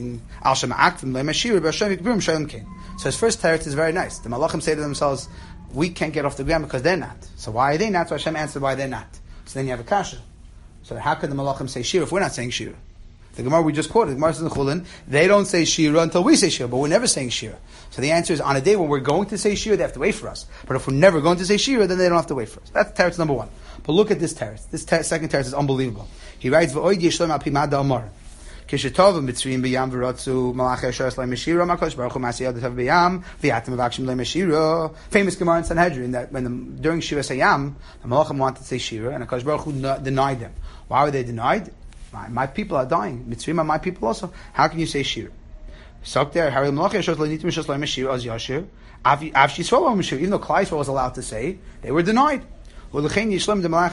his first teretz is very nice. The malachim say to themselves, we can't get off the ground because they're not. So why are they not? So Hashem answered why they're not. So then you have a kasha. So how could the malachim say shira if we're not saying shira? The Gemara we just quoted, the Gemara says in Chulin, they don't say shira until we say shira, but we're never saying shira. So the answer is, on a day when we're going to say shira, they have to wait for us. But if we're never going to say shira, then they don't have to wait for us. That's teretz number one. But look at this teretz. This second teretz is unbelievable. He writes, "V'oid yeshlom al pi mada amar." Kishetov mitzrim b'yam v'ratzu malachei asheres le'meshira makadosh baruch hu masiyad tav b'yam v'yatem avakshim le'meshira. Famous Gemara in Sanhedrin that during Shira Sayam the malachim wanted to say shira and HaKadosh Baruch Hu denied them. Why were they denied? My people are dying. Mitzrim are my people also. How can you say shira? So there, Harei malachei asheres le'nitim asheres le'meshira az yashir. Av Yisrael le'meshira. Even though Klal Yisrael was allowed to say, they were denied. So what did the Malach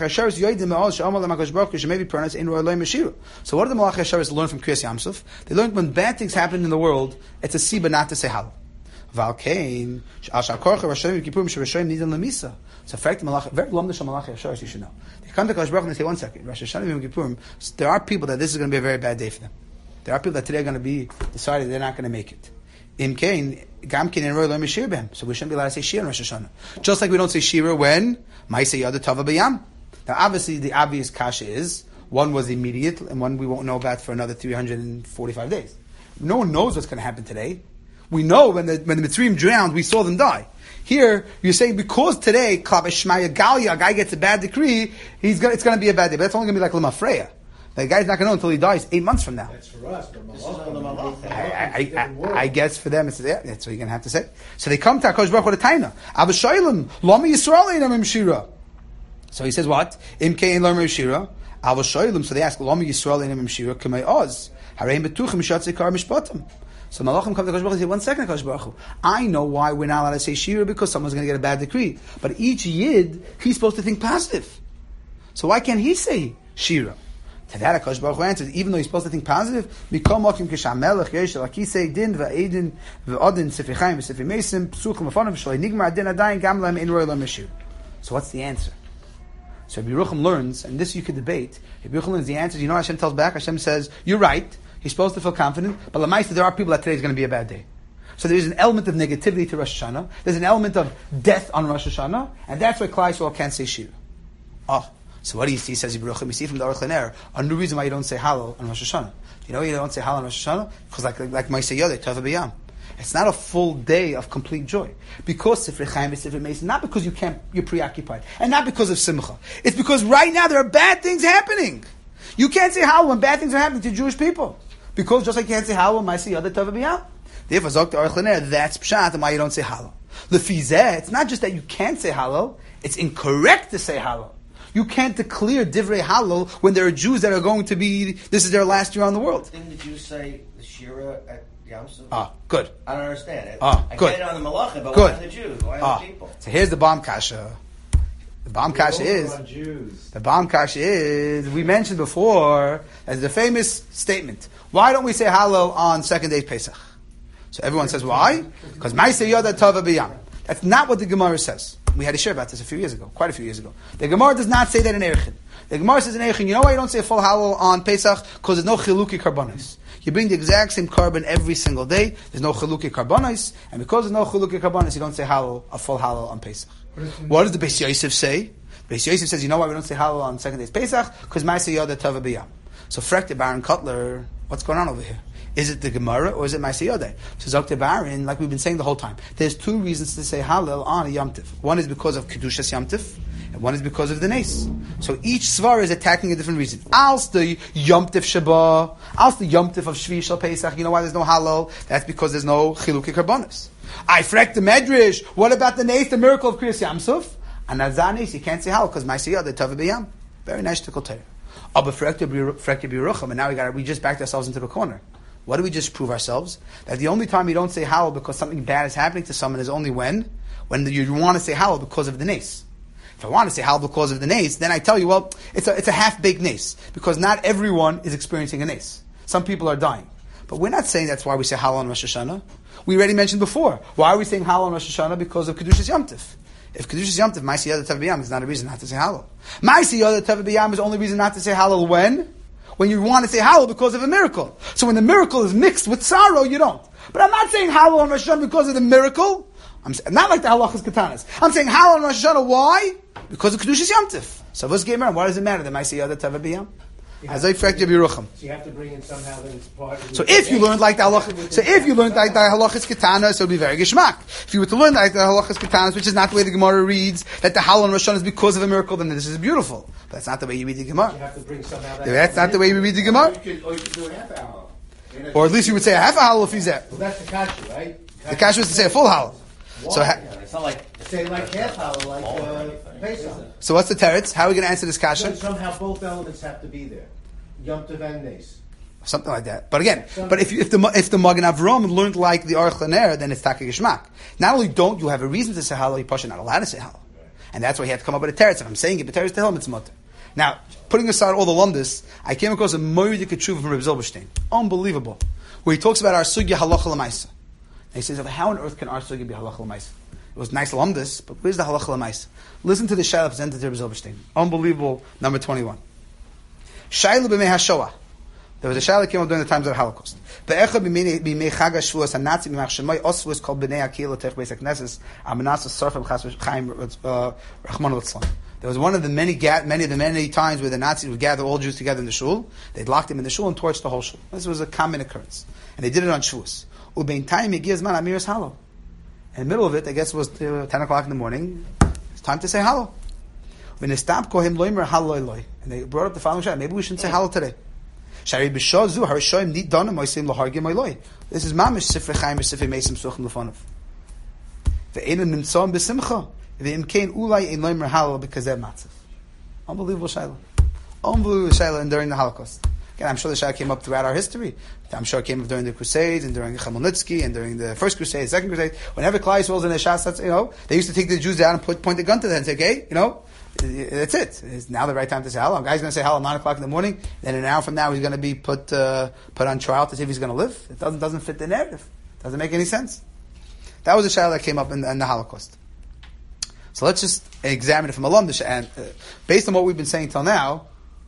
HaSharis learn from Kriyas Yamsuf? They learned when bad things happen in the world, it's a siba not to say halal. So in fact, very lumdish Malach HaSharis, you should know. They come to Kadosh Baruch Hu and they say, 1 second, Rosh Hashanah Yom Kippurim, there are people that this is going to be a very bad day for them. There are people that today are going to be decided they're not going to make it. Imkein, Gamkin and Roy learn Shir b'hem. So we shouldn't be allowed to say Shir in Rosh Hashanah. Just like we don't say Shira when Ma'aseh Yada Tava B'yam. Now, obviously, the obvious kasha is one was immediate, and one we won't know about for another 345 days. No one knows what's going to happen today. We know when the Mitzrayim drowned, we saw them die. Here, you're saying because today, Klav Shmaya Galia, a guy gets a bad decree, it's going to be a bad day. But that's only going to be like Lema Freya. The guy's not going to know until he dies 8 months from now. That's for us. I guess for them, that's what you're going to have to say. So they come to HaKadosh Baruch Hu with a taina. Abba Shailim, Lama Yisrael Einam Shira. So he says what? Im Kein Lama Shira. Abba Shailim. So they ask, Lama Yisrael Einam Shira, Kamei Oz. Hareim Betuchim Shatzikar Mishpatim. So Malachim come to HaKadosh Baruch Hu and say, 1 second, HaKadosh Baruch Hu. I know why we're not allowed to say Shira, because someone's going to get a bad decree. But each Yid, he's supposed to think positive. So why can't he say Shira? To that, HaKadosh Baruch Hu answers, even though he's supposed to think positive, Mikom Mokim Kisha Melech Yesh Lakisei Din Va'edin Va'odin Sifri Chaim V'Sifri Mesim Psuchim Afonim Shalei Nigmar Adin Adayin Gam Lahem Ein Roy Lahem Meshir. So what's the answer? So Rabbi Yerucham learns, and this you could debate. Rabbi Yerucham learns the answer. You know, Hashem tells back. Hashem says, "You're right. He's supposed to feel confident, but Lamaisa, there are people that today is going to be a bad day." So there is an element of negativity to Rosh Hashanah. There's an element of death on Rosh Hashanah, and that's why Klal Yisrael can't say Shir. So what do you see? Says Yerucham. You see from the Aruch LaNer a new reason why you don't say Hallel on Rosh Hashanah. You know why you don't say Hallel on Rosh Hashanah? Because like Ma'aseh Yodeh Tova B'yam. It's not a full day of complete joy. Because Sifrei Chaim is Sifrei Mesim, not because you're preoccupied. And not because of Simcha. It's because right now there are bad things happening. You can't say Hallel when bad things are happening to Jewish people. Because just like you can't say Hallel, Ma'aseh Yodeh Tova B'yam. Therefore, Zok the Aruch LaNer, that's Pshat and why you don't say Hallel. Lefizeh, it's not just that you can't say Hallel, it's incorrect to say Hallel. You can't declare Divrei Hallel when there are Jews that are going to be, this is their last year on the world. Didn't the Jews say the Shira at Yom Suf? Good. I don't understand it. I get it on the Malachim, but good. Why the Jews? Why the people? So here's the bomb kasha. The bomb kasha is, we mentioned before, as the famous statement, why don't we say Hallel on second day Pesach? So everyone says, why? Because Ma'aseh Yodeh Tova B'yam. That's not what the Gemara says. We had a share about this quite a few years ago. The Gemara does not say that in Erechin. The Gemara says in Erechin, you know why you don't say a full Hallel on Pesach? Because there's no Chiluki Karbonos. You bring the exact same carbon every single day. There's no Chiluki Karbonos. And because there's no Chiluki Karbonos, you don't say Hallel, a full Hallel on Pesach. What does the Beis Yosef say? Beis Yosef says, you know why we don't say Hallel on second day's Pesach? Because Ma'aseh Yodeh Tova B'yam. So Frekte Baron Kotler, what's going on over here? Is it the Gemara or is it Ma'aseh Yodeh? So Dr. Baron, like we've been saying the whole time, there's two reasons to say Hallel on a Yom Tiv. One is because of Kedushas Yom Tiv, and one is because of the Nes. So each Svar is attacking a different reason. Als the Yom Tiv Shabbat, als the Yom Tiv of Shvi Shal Pesach, you know why there's no Hallel? That's because there's no Chiluki Karbonos. I frek the Medrash, what about the Nes, the miracle of Kriyas Yam Suf? And Azanis, you can't say Hallel because Ma'aseh Yodeh Tova B'yam. Very nice to Torah. But frek the B'Yerucham, and now we just backed ourselves into the corner. What do we just prove ourselves? That the only time you don't say Hallel because something bad is happening to someone is only when you want to say Hallel because of the Nes. If I want to say Hallel because of the Nes, then I tell you, well, it's a half-baked Nes. Because not everyone is experiencing a Nes. Some people are dying. But we're not saying that's why we say Hallel on Rosh Hashanah. We already mentioned before. Why are we saying Hallel on Rosh Hashanah? Because of Kedushas Yom Tiv. If Kedushas Yom Tiv, Ma'aseh Yodeh Tova B'yam is not a reason not to say Hallel. Ma'aseh Yodeh Tova B'yam is the only reason not to say Hallel when you want to say Hallel because of a miracle. So when the miracle is mixed with sorrow, you don't. But I'm not saying Hallel on Rosh Hashanah because of the miracle. I'm not like the halachas katanas. I'm saying Hallel on Rosh Hashanah. Why? Because of Kedushas Yom Tiv. So what's game around? Why does it matter? The Ma'aseh Yodeh Tova B'yam. As I fracted Yerucham. So you have to bring in somehow that it's part of So if you learned like the halachas, katanas, it would be very geshmak. If you were to learn like the halachas katanas, which is not the way the Gemara reads, that the Hallel on Rosh Hashanah is because of a miracle, then this is beautiful. But that's not the way you read the Gemara. You have to bring somehow that's not the way we read the Gemara. Or you could do a half hour. Or at least you would say a half a Hallel if he's there. Well, that's the kasha, right? The kasha was to say a full Hallel. So it's not like say like half Hallel, like Pesach. So what's the teretz? How are we going to answer this kasha? So somehow both elements have to be there. Yom Tov and Nes. Something like that. But again, if the Magen Avraham learned like the Aruch LaNer, then it's Taka Geshmak. Not only don't you have a reason to say Hallel, you push it not allowed to say Hallel. And that's why he had to come up with a teretz. If I'm saying it, but teretz to him, it's mutter. Now, putting aside all the lumdus, I came across a Moedik Tshuva from Reb Zilberstein. Unbelievable. Where he talks about our sugya halacha l'maisa. And he says, how on earth can our sugya be halacha l'maisa? It was nice lumdus, but where's the halacha l'maisa? Listen to the shayla presented to Reb Zilberstein. Unbelievable. Number 21. Shayla b'mei hashoah. There was a shayla that came up during the times of the Holocaust. Be'echad b'mei chag hashvuos hanatzi b'mach shemai osvus kol b'nei akil tech beis hakneses amenas sarfim chas v'chaim rachman l'tzlan. There was one of the many times where the Nazis would gather all Jews together in the shul. They'd lock them in the shul and torch the whole shul. This was a common occurrence, and they did it on Shavuos. Ubein time yigiyaz man amiras halo. In the middle of it, I guess it was 10 o'clock in the morning. It's time to say halo. When they stopped, call him loimer halo loy, and they brought up the following shot. Maybe we shouldn't say halo today. Shari b'shazu harishoyim nid dana moisim lahargim loy. This is mamish sifrei chaim v'sifrei meisim suchim lefonav. Ve'enim nimtzom b'simcha. Ve'imkein ulai ein loimer halo because they're matzah. Unbelievable shayla. Unbelievable shayla during the Holocaust. Again, I'm sure the shayla came up throughout our history. I'm sure it came up during the Crusades and during Chmielnicki and during the First Crusade, Second Crusade. Whenever Klal Yisrael was in the Shas, they used to take the Jews down and point the gun to them and say, okay, that's it. It's now the right time to say halal. A guy's going to say halal at 9 o'clock in the morning, then an hour from now he's going to be put on trial to see if he's going to live. It doesn't fit the narrative. Doesn't make any sense. That was a shayla that came up in the Holocaust. So let's just examine it from a lumdish, and based on what we've been saying till now,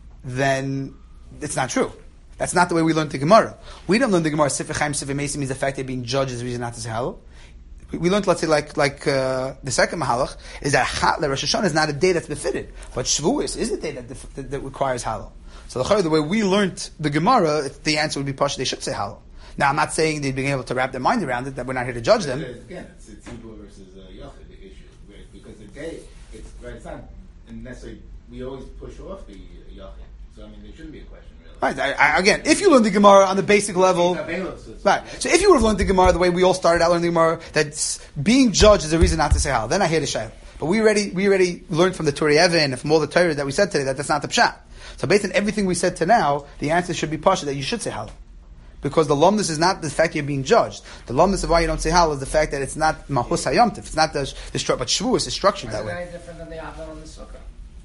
then it's not true. That's not the way we learned the Gemara. We don't learn the Gemara. Sifrei chaim, sifrei meisim means the fact that being judged is the reason not to say halal. We learned, let's say, like the second mahalach is that Rosh Hashanah is not a day that's befitted, but Shavuos is a day that requires halal. So the way we learned the Gemara, the answer would be pashut. They should say halal. Now, I'm not saying they've been able to wrap their mind around it. That we're not here to judge them. Again, it's Tzibur versus Yochid the issue, right? Because the day it's not necessarily we always push off the Yochid. So I mean, there shouldn't be a question. Right. Again, if you learn the Gemara on the basic level, right. So if you would have learned the Gemara the way we all started out learning the Gemara, that being judged is a reason not to say halal, then I hear the shayla. But we already learned from the Turei Even and from all the Torah that we said today that that's not the pshat. So based on everything we said to now, the answer should be pashut that you should say halal, because the lumdus is not the fact you're being judged. The lumdus of why you don't say halal is the fact that it's not mahus hayomtiv. It's not the structure, but Shavuos is structured that way. It's very different than the Avel on the Sukkah.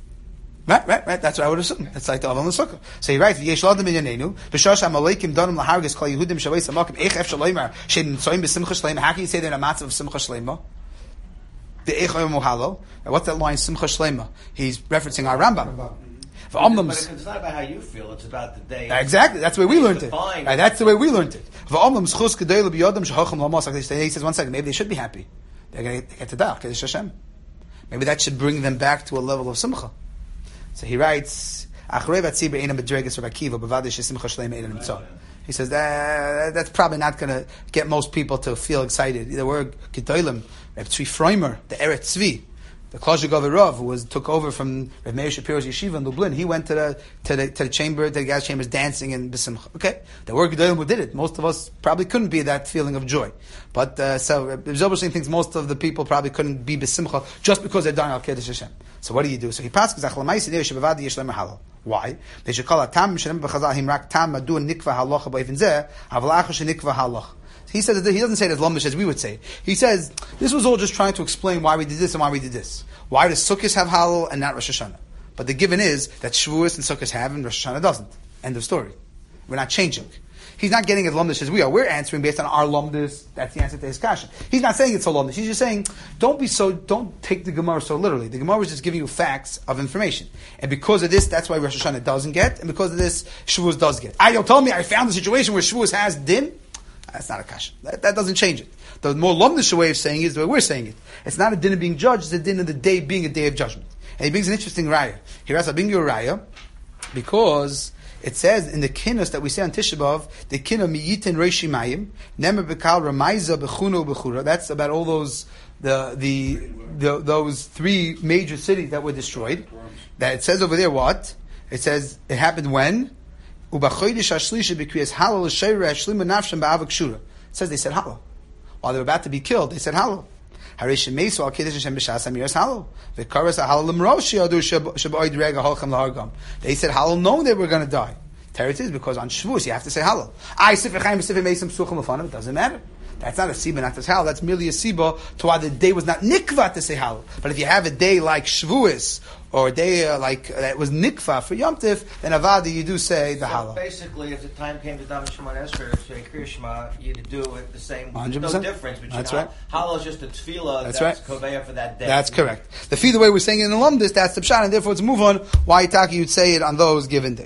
Right. That's what I would assume. It's like the Aval on the Sukkah. So he writes, Yesh l'adam minyanenu, b'shosh ha'malekim danim l'hargis kol Yehudim shavei samakim, eich ef shaloimer, she'en tzoyim b'simcha shleima. How can you say they're in a matzah of simcha shleima? The eich oyom muhalo. What's that line, simcha shleima? He's referencing our Rambam. But it's not about how you feel, it's about the day. Exactly, that's the way we learned it. Right, that's the way we learned it. He says, 1 second, maybe they should be happy. They're going to get to Dach, Kiddush Hashem. Maybe that should bring them back to a level of simcha. So he writes, he says that's probably not going to get most people to feel excited. The word Gedolim, Reb Tzvi Freimer, the Eretz Tzvi, the Klal Rav, who took over from Reb Meir Shapiro's yeshiva in Lublin, he went to the chamber, to the gas chambers, dancing and b'simcha. Okay, the word Gedolim who did it. Most of us probably couldn't be that feeling of joy, but so Reb Zilberstein thinks most of the people probably couldn't be b'simcha just because they're dying al Kiddush Hashem. So what do you do? So he passes why? They should call it tam shem b'chazal himrak tam madu nikva halacha b'evin zeh avlach shenikva halacha. He says that he doesn't say it as lumdish as we would say. He says this was all just trying to explain why we did this and why we did this. Why does Sukkot have halal and not Rosh Hashanah? But the given is that Shavuos and Sukkot have and Rosh Hashanah doesn't. End of story. We're not changing. He's not getting as lumdish as we are. We're answering based on our lumdish. That's the answer to his kasha. He's not saying it's so lumdish. He's just saying, don't take the Gemara so literally. The Gemara is just giving you facts of information. And because of this, that's why Rosh Hashanah doesn't get, and because of this, Shavuos does get. You'll tell me I found a situation where Shavuos has din? That's not a kasha. That doesn't change it. The more lumdish way of saying it is the way we're saying it. It's not a din of being judged, it's a din of the day being a day of judgment. And he brings an interesting raya. He writes, I'll bring you a raya, because it says in the kinnos that we say on Tisha B'Av, the kinno miyitin reishi mayim, nemer bekal ramaiza bechunu bechura. That's about all those those three major cities that were destroyed. That it says over there what? It says it happened when ubachoydish ashlisha b'kriyas halal l'sheira ashlimu nafshem ba'avak shura. It says they said halal while they were about to be killed. They said halal. Harishim meisu al kiddush Hashem b'shas hamiras halal. V'karas halal l'mroshi adu shaboid rega holchem lahargam. They said halal knowing they were going to die. Teretz is because on Shavuos you have to say halal. It doesn't matter. That's not a siba not to say halal. That's merely a siba to why the day was not nikva to say halal. But if you have a day like Shavuos or a day like that was nikva for Yom Tif, then avada you do say the halal. Basically, if the time came to daven Shema Esrei or say Kriya Shema, you do it the same. 100%. No difference between that's right. Halal is just a tefillah that's koveya for that day. That's correct. The way we're saying it in the Lumdis, that's the pshat, and therefore it's a move on why Itaki you'd say it on those given days.